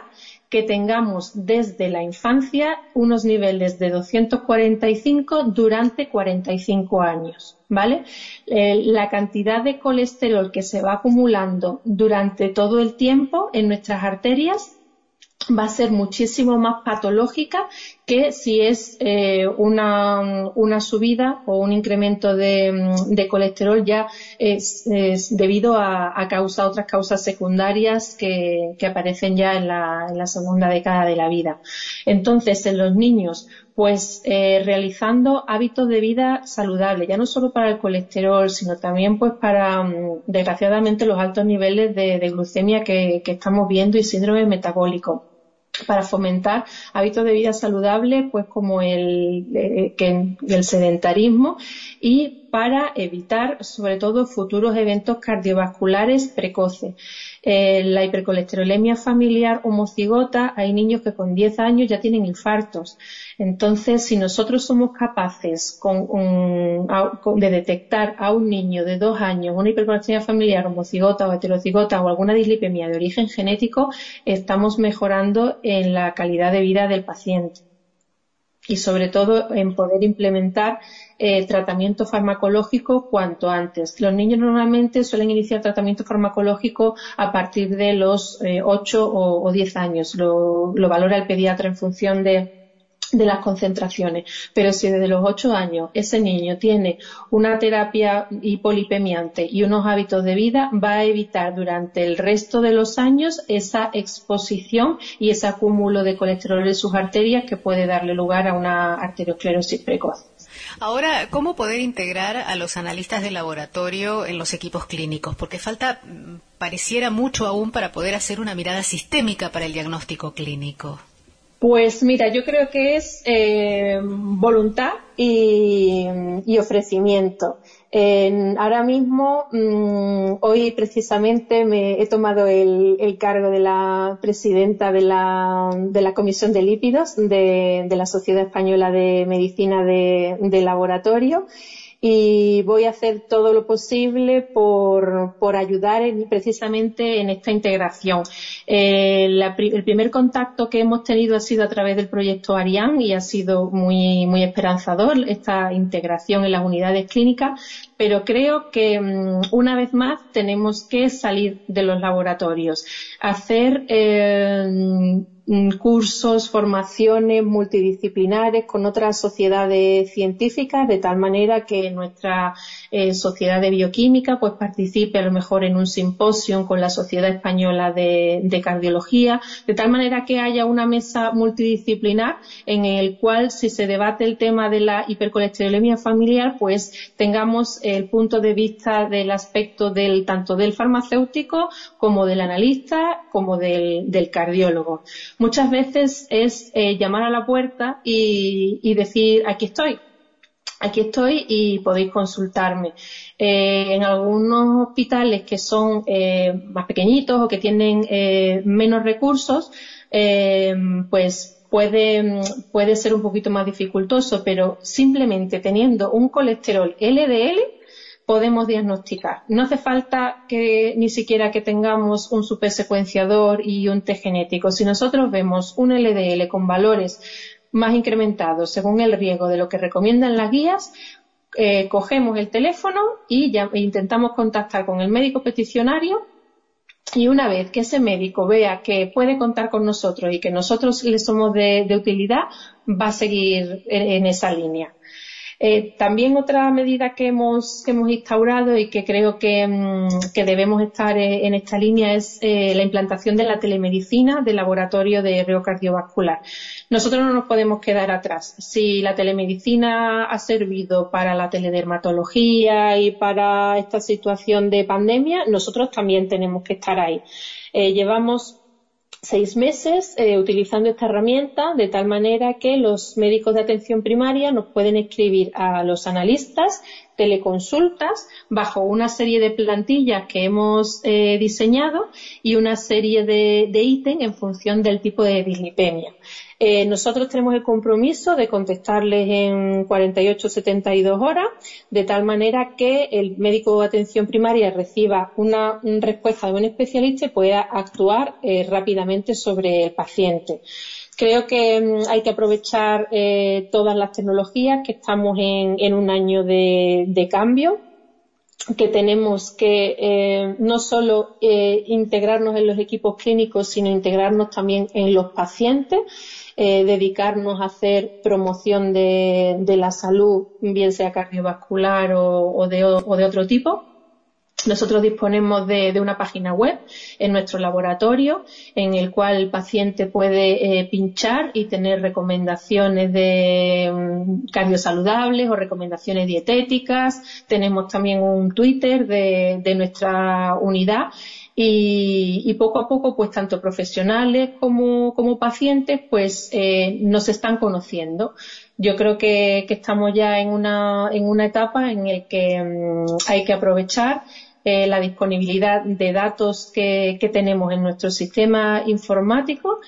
que tengamos desde la infancia unos niveles de doscientos cuarenta y cinco durante cuarenta y cinco años, ¿vale? Eh, la cantidad de colesterol que se va acumulando durante todo el tiempo en nuestras arterias va a ser muchísimo más patológica que si es eh, una, una subida o un incremento de, de colesterol ya es, es debido a, a causa, otras causas secundarias que, que aparecen ya en la, en la segunda década de la vida. Entonces, en los niños, pues eh, realizando hábitos de vida saludables, ya no solo para el colesterol, sino también pues para, um, desgraciadamente, los altos niveles de, de glucemia que, que estamos viendo y síndrome metabólico, para fomentar hábitos de vida saludables, pues como el, eh, que, el sedentarismo, y para evitar sobre todo futuros eventos cardiovasculares precoces. Eh, la hipercolesterolemia familiar homocigota, hay niños que con diez años ya tienen infartos. Entonces, si nosotros somos capaces con un, con, de detectar a un niño de dos años una hipercolesterolemia familiar homocigota o heterocigota o alguna dislipemia de origen genético, estamos mejorando en la calidad de vida del paciente. Y sobre todo en poder implementar eh, tratamiento farmacológico cuanto antes. Los niños normalmente suelen iniciar tratamiento farmacológico a partir de los eh, ocho o, o diez años. Lo, lo valora el pediatra en función de de las concentraciones, pero si desde los ocho años ese niño tiene una terapia hipolipemiante y unos hábitos de vida, va a evitar durante el resto de los años esa exposición y ese acúmulo de colesterol en sus arterias que puede darle lugar a una arteriosclerosis precoz. Ahora, ¿cómo poder integrar a los analistas de laboratorio en los equipos clínicos? Porque falta, pareciera mucho aún para poder hacer una mirada sistémica para el diagnóstico clínico. Pues mira, yo creo que es eh, voluntad y, y ofrecimiento. Eh, ahora mismo, mmm, hoy precisamente me he tomado el, el cargo de la presidenta de la, de la Comisión de Lípidos de, de la Sociedad Española de Medicina de, de Laboratorio. Y voy a hacer todo lo posible por, por ayudar en, precisamente en esta integración. Eh, la, el primer contacto que hemos tenido ha sido a través del proyecto Ariane y ha sido muy, muy esperanzador esta integración en las unidades clínicas, pero creo que um, una vez más tenemos que salir de los laboratorios, hacer eh, cursos, formaciones multidisciplinares con otras sociedades científicas, de tal manera que nuestra eh, sociedad de bioquímica pues participe a lo mejor en un simposio con la Sociedad Española de, de Cardiología, de tal manera que haya una mesa multidisciplinar en el cual, si se debate el tema de la hipercolesterolemia familiar, pues tengamos el punto de vista del aspecto del tanto del farmacéutico como del analista como del, del cardiólogo. Muchas veces es eh, llamar a la puerta y, y decir, aquí estoy, aquí estoy y podéis consultarme. Eh, en algunos hospitales que son eh, más pequeñitos o que tienen eh, menos recursos, eh, pues puede, puede ser un poquito más dificultoso, pero simplemente teniendo un colesterol L D L podemos diagnosticar. No hace falta que ni siquiera que tengamos un supersecuenciador y un test genético. Si nosotros vemos un L D L con valores más incrementados según el riesgo de lo que recomiendan las guías, eh, cogemos el teléfono y ya, e intentamos contactar con el médico peticionario, y una vez que ese médico vea que puede contar con nosotros y que nosotros le somos de, de utilidad, va a seguir en, en esa línea. Eh, también otra medida que hemos, que hemos instaurado y que creo que, mmm, que debemos estar eh, en esta línea es eh, la implantación de la telemedicina del laboratorio de riesgo cardiovascular. Nosotros no nos podemos quedar atrás. Si la telemedicina ha servido para la teledermatología y para esta situación de pandemia, nosotros también tenemos que estar ahí. Eh, llevamos seis meses eh, utilizando esta herramienta, de tal manera que los médicos de atención primaria nos pueden escribir a los analistas teleconsultas bajo una serie de plantillas que hemos eh, diseñado y una serie de, de ítems en función del tipo de dislipemia. Eh, nosotros tenemos el compromiso de contestarles en cuarenta y ocho a setenta y dos horas, de tal manera que el médico de atención primaria reciba una, una respuesta de un especialista y pueda actuar eh, rápidamente sobre el paciente. Creo que um, hay que aprovechar eh, todas las tecnologías, que estamos en, en un año de, de cambio, que tenemos que eh, no solo eh, integrarnos en los equipos clínicos, sino integrarnos también en los pacientes, eh, dedicarnos a hacer promoción de, de la salud, bien sea cardiovascular o, o, de, o de otro tipo. Nosotros disponemos de, de una página web en nuestro laboratorio en el cual el paciente puede eh, pinchar y tener recomendaciones de um, cardiosaludables o recomendaciones dietéticas. Tenemos también un Twitter de, de nuestra unidad y, y poco a poco, pues tanto profesionales como, como pacientes, pues eh, nos están conociendo. Yo creo que, que estamos ya en una, en una etapa en la que um, hay que aprovechar Eh, la disponibilidad de datos que, que tenemos en nuestro sistema informático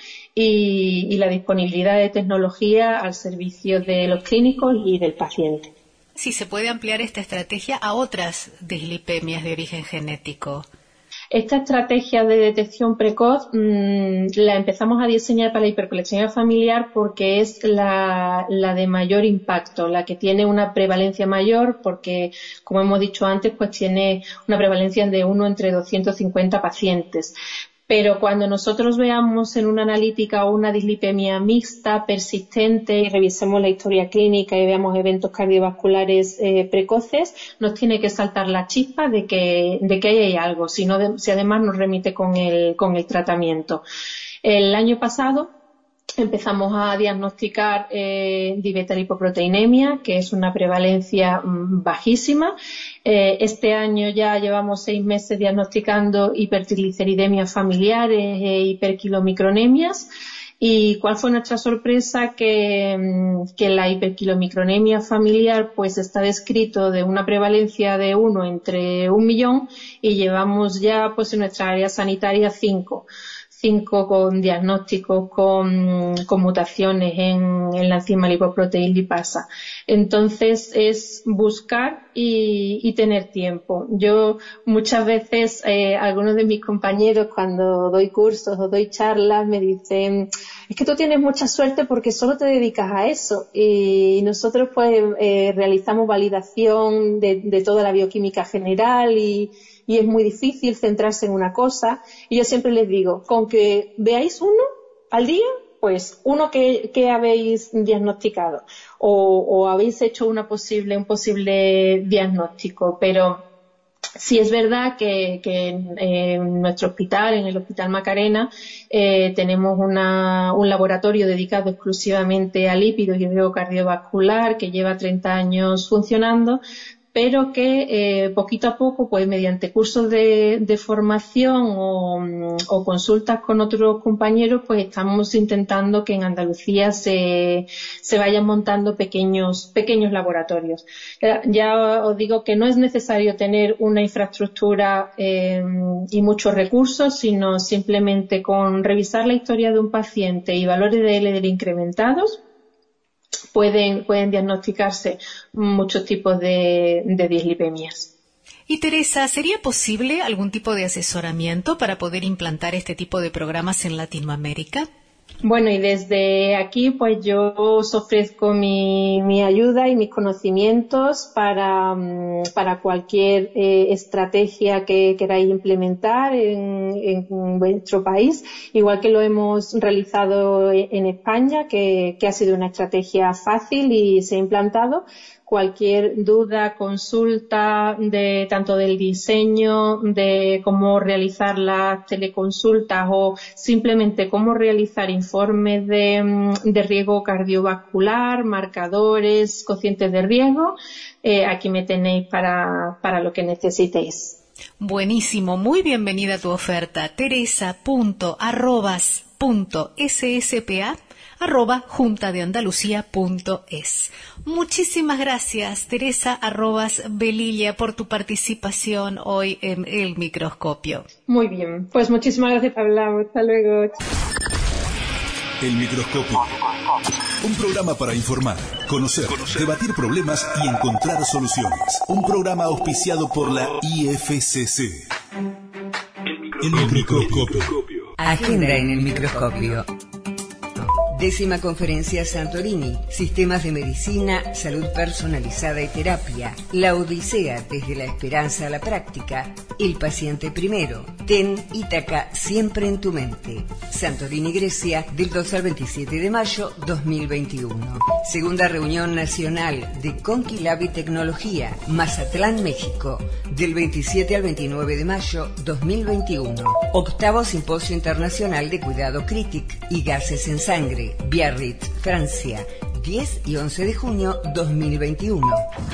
y, y la disponibilidad de tecnología al servicio de los clínicos y del paciente. Sí, se puede ampliar esta estrategia a otras dislipemias de origen genético. Esta estrategia de detección precoz mmm, la empezamos a diseñar para la hipercolesterolemia familiar porque es la, la de mayor impacto, la que tiene una prevalencia mayor porque, como hemos dicho antes, pues tiene una prevalencia de uno entre doscientos cincuenta pacientes. Pero cuando nosotros veamos en una analítica una dislipemia mixta, persistente, y revisemos la historia clínica y veamos eventos cardiovasculares eh, precoces, nos tiene que saltar la chispa de que, de que ahí hay algo, si, no de, si además nos remite con el, con el tratamiento. El año pasado empezamos a diagnosticar eh, diabetalipoproteinemia, que es una prevalencia mmm, bajísima. Eh, este año ya llevamos seis meses diagnosticando hipertrigliceridemias familiares e hiperquilomicronemias. ¿Y cuál fue nuestra sorpresa? Que, que la hiperquilomicronemia familiar pues está descrito de una prevalencia de uno entre un millón y llevamos ya pues en nuestra área sanitaria cinco. cinco con diagnósticos con, con mutaciones en, en la enzima lipoproteína lipasa. Entonces es buscar y, y tener tiempo. Yo muchas veces, eh, algunos de mis compañeros cuando doy cursos o doy charlas me dicen, es que tú tienes mucha suerte porque solo te dedicas a eso. Y nosotros pues eh, realizamos validación de, de toda la bioquímica general y y es muy difícil centrarse en una cosa. Y yo siempre les digo, con que veáis uno al día, pues uno que, que habéis diagnosticado o, o habéis hecho una posible, un posible diagnóstico. Pero sí es verdad que, que en, en nuestro hospital, en el Hospital Macarena, eh, tenemos una, un laboratorio dedicado exclusivamente a lípidos y riesgo cardiovascular que lleva treinta años funcionando, pero que eh, poquito a poco, pues mediante cursos de, de formación o, o consultas con otros compañeros, pues estamos intentando que en Andalucía se, se vayan montando pequeños, pequeños laboratorios. Ya, ya os digo que no es necesario tener una infraestructura eh, y muchos recursos, sino simplemente con revisar la historia de un paciente y valores de L D L incrementados, Pueden, pueden diagnosticarse muchos tipos de, de dislipemias. Y Teresa, ¿sería posible algún tipo de asesoramiento para poder implantar este tipo de programas en Latinoamérica? Bueno, y desde aquí pues yo os ofrezco mi, mi ayuda y mis conocimientos para, para cualquier eh, estrategia que queráis implementar en, en vuestro país, igual que lo hemos realizado en España, que, que ha sido una estrategia fácil y se ha implantado. Cualquier duda, consulta de tanto del diseño, de cómo realizar las teleconsultas o simplemente cómo realizar informes de, de riesgo cardiovascular, marcadores, cocientes de riesgo, eh, aquí me tenéis para, para lo que necesitéis. Buenísimo, muy bienvenida a tu oferta. Teresa punto arrobas punto sspa arroba juntadeandalucía punto es. Muchísimas gracias, Teresa arrobas Velilla, por tu participación hoy en El Microscopio. Muy bien, pues muchísimas gracias por hablar. Hasta luego. El microscopio. Un programa para informar, conocer, conocer, debatir problemas y encontrar soluciones. Un programa auspiciado por la I F C C. El microscopio. Agenda en el microscopio. Décima Conferencia Santorini, Sistemas de Medicina, Salud Personalizada y Terapia, La Odisea desde la Esperanza a la Práctica, El Paciente Primero, Ten Ítaca siempre en tu mente, Santorini, Grecia, del dos al veintisiete de mayo dos mil veintiuno. Segunda Reunión Nacional de Conquilab y Tecnología, Mazatlán, México, del veintisiete al veintinueve de mayo dos mil veintiuno. Octavo Simposio Internacional de Cuidado Crítico y Gases en Sangre, Biarritz, Francia, diez y once de junio dos mil veintiuno.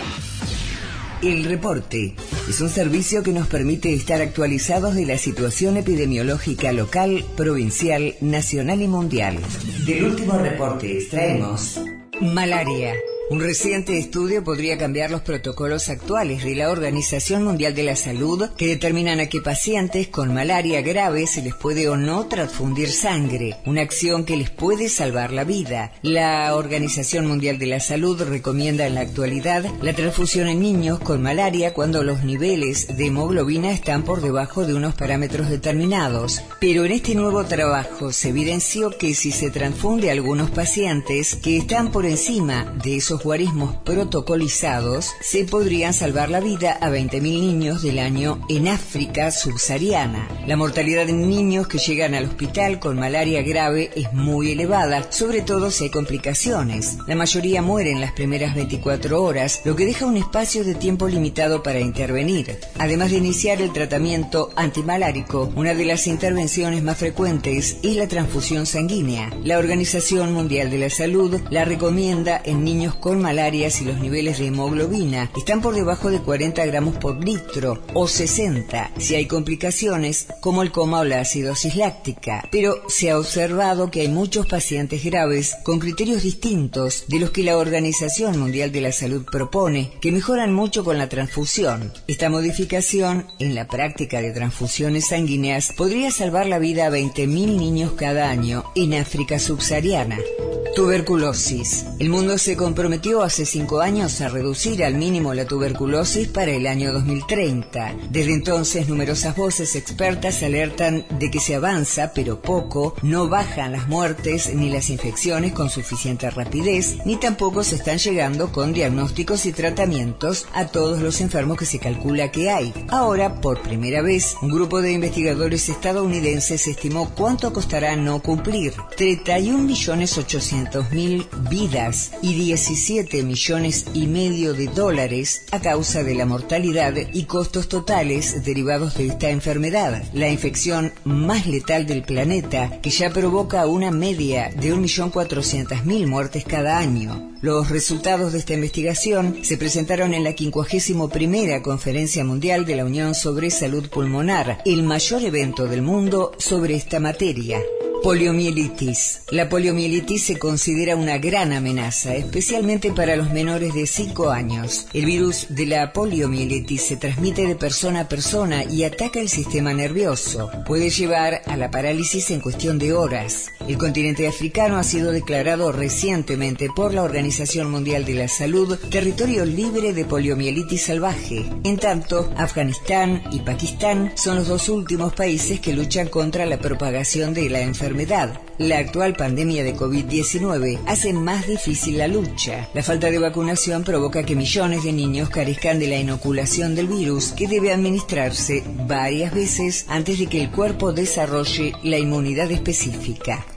El Reporte es un servicio que nos permite estar actualizados de la situación epidemiológica local, provincial, nacional y mundial. Del último reporte extraemos: malaria. Un reciente estudio podría cambiar los protocolos actuales de la Organización Mundial de la Salud que determinan a qué pacientes con malaria grave se les puede o no transfundir sangre, una acción que les puede salvar la vida. La Organización Mundial de la Salud recomienda en la actualidad la transfusión en niños con malaria cuando los niveles de hemoglobina están por debajo de unos parámetros determinados. Pero en este nuevo trabajo se evidenció que si se transfunde a algunos pacientes que están por encima de esos guarismos protocolizados, se podrían salvar la vida a veinte mil niños del año en África subsahariana. La mortalidad en niños que llegan al hospital con malaria grave es muy elevada, sobre todo si hay complicaciones. La mayoría muere en las primeras veinticuatro horas, lo que deja un espacio de tiempo limitado para intervenir. Además de iniciar el tratamiento antimalárico, una de las intervenciones más frecuentes es la transfusión sanguínea. La Organización Mundial de la Salud la recomienda en niños con con malaria si los niveles de hemoglobina están por debajo de cuarenta gramos por litro o sesenta si hay complicaciones como el coma o la acidosis láctica. Pero se ha observado que hay muchos pacientes graves con criterios distintos de los que la Organización Mundial de la Salud propone, que mejoran mucho con la transfusión. Esta modificación en la práctica de transfusiones sanguíneas podría salvar la vida a veinte mil niños cada año en África subsahariana. Tuberculosis. El mundo se comprometió hace cinco años a reducir al mínimo la tuberculosis para el año dos mil treinta. Desde entonces, numerosas voces expertas alertan de que se avanza, pero poco, no bajan las muertes ni las infecciones con suficiente rapidez, ni tampoco se están llegando con diagnósticos y tratamientos a todos los enfermos que se calcula que hay. Ahora, por primera vez, un grupo de investigadores estadounidenses estimó cuánto costará no cumplir: treinta y un millones ochocientos mil vidas y diecisiete millones y medio de dólares a causa de la mortalidad y costos totales derivados de esta enfermedad, la infección más letal del planeta, que ya provoca una media de un millón cuatrocientas mil muertes cada año. Los resultados de esta investigación se presentaron en la quincuagésima primera Conferencia Mundial de la Unión sobre Salud Pulmonar, el mayor evento del mundo sobre esta materia. Poliomielitis. La poliomielitis se considera una gran amenaza, especialmente para los menores de cinco años. El virus de la poliomielitis se transmite de persona a persona y ataca el sistema nervioso. Puede llevar a la parálisis en cuestión de horas. El continente africano ha sido declarado recientemente por la Organización Mundial de la Salud territorio libre de poliomielitis salvaje. En tanto, Afganistán y Pakistán son los dos últimos países que luchan contra la propagación de la enfermedad. La actual pandemia de COVID diecinueve hace más difícil la lucha. La falta de vacunación provoca que millones de niños carezcan de la inoculación del virus, que debe administrarse varias veces antes de que el cuerpo desarrolle la inmunidad específica.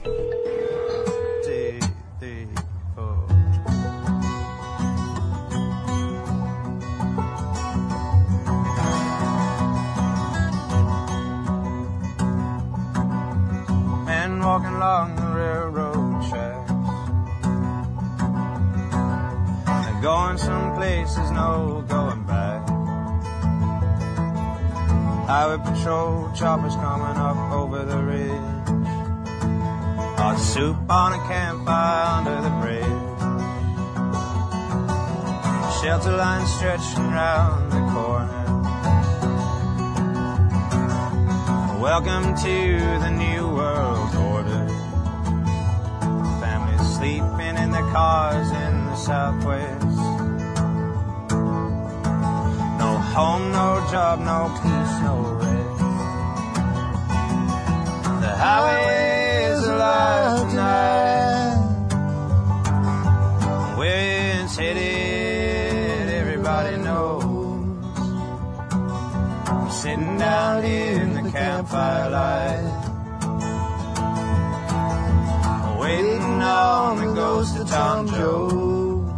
Walking along the railroad tracks, and going some places, no going back. Highway patrol choppers coming up over the ridge, hot soup on a campfire under the bridge, shelter line stretching round the corner. Welcome to the new world order. sleeping in their cars in the Southwest. No home, no job, no peace, no rest. The highway is alive tonight. Where it's headed, everybody knows. I'm sitting down here in the campfire light, waiting on the ghost of Tom Joad.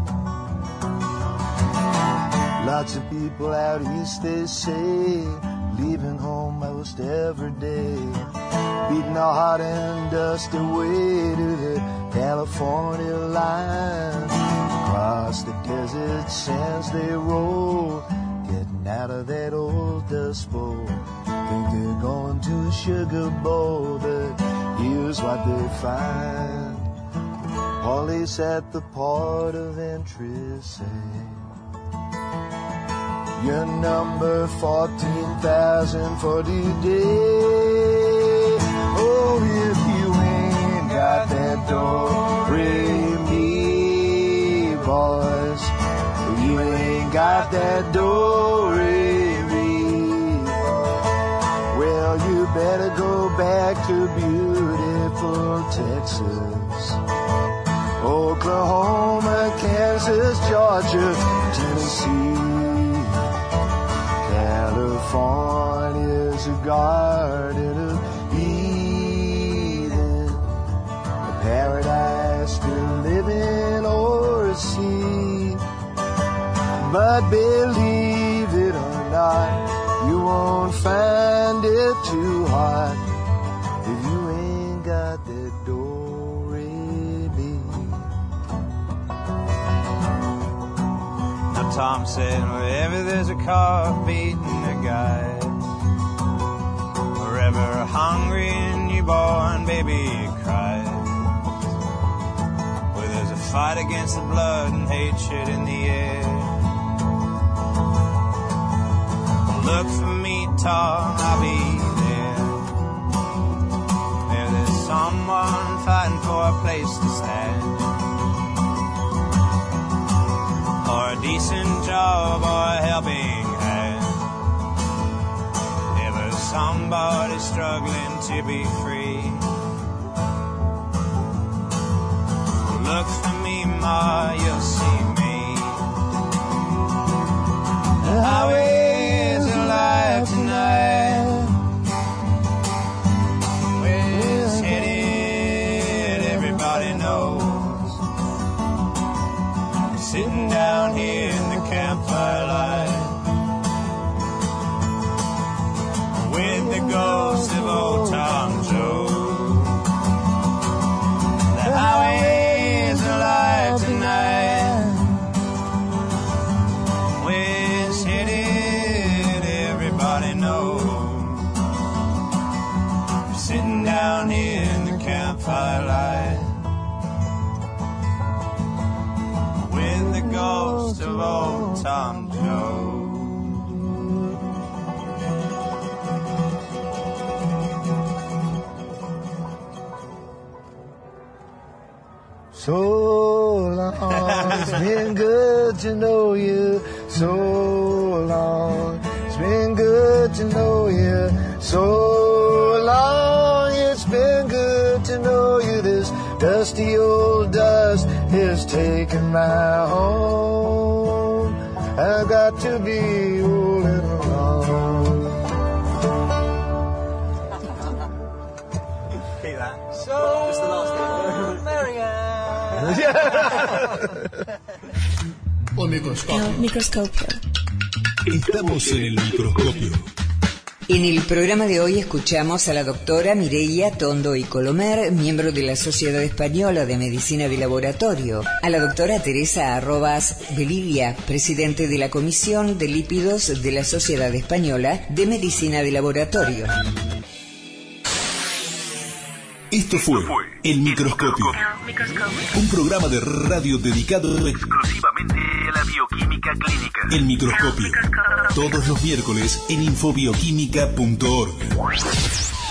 Lots of people out east, they say, leaving home most every day, beating our hot and dusty way to the California line. Across the desert sands they roll, getting out of that old dust bowl. Think they're going to a sugar bowl, but here's what they find. Police at the port of entry say, you're number fourteen thousand for today. Oh, if you ain't got that do-re-mi, boys, if you ain't got that do-re-mi, well, you better go back to beautiful Texas, Oklahoma, Kansas, Georgia, Tennessee. California's a garden of Eden, a paradise to live in or see. But believe it or not, you won't find it too hard if you ain't got that do-re-mi. Now Tom said, wherever there's a car beating a guy, wherever a hungry and newborn baby cries, where there's a fight against the blood and hatred in the air, look for me, Tom, I'll be there. There there's someone fighting for a place to stand, or a decent job, or a helping hand. If there's somebody struggling to be free, look for me, Ma, you'll see me. The highway is alive tonight. Where it's headed, everybody knows. I'm sitting down here in the campfire light, with the ghost of old Tom Joad. The highway is alive tonight. Where it's headed, everybody knows. I'm sitting down here in the campfire light, with the ghost of old Tom Joad. So long, it's been good to know you. So long, it's been good to know you. So long, it's been good to know you. This dusty old dust is taking my home. I've got to be old and alone. Keep that. So, it's the last one. Marianne. O microscopio. El microscopio. Estamos en el microscopio. En el programa de hoy escuchamos a la doctora Mireia Tondo y Colomer, miembro de la Sociedad Española de Medicina de Laboratorio, a la doctora Teresa Arrobas Velilla, presidente de la Comisión de Lípidos de la Sociedad Española de Medicina de Laboratorio. Esto fue El Microscopio, un programa de radio dedicado exclusivamente a la bioquímica clínica. El Microscopio, todos los miércoles en infobioquímica punto org.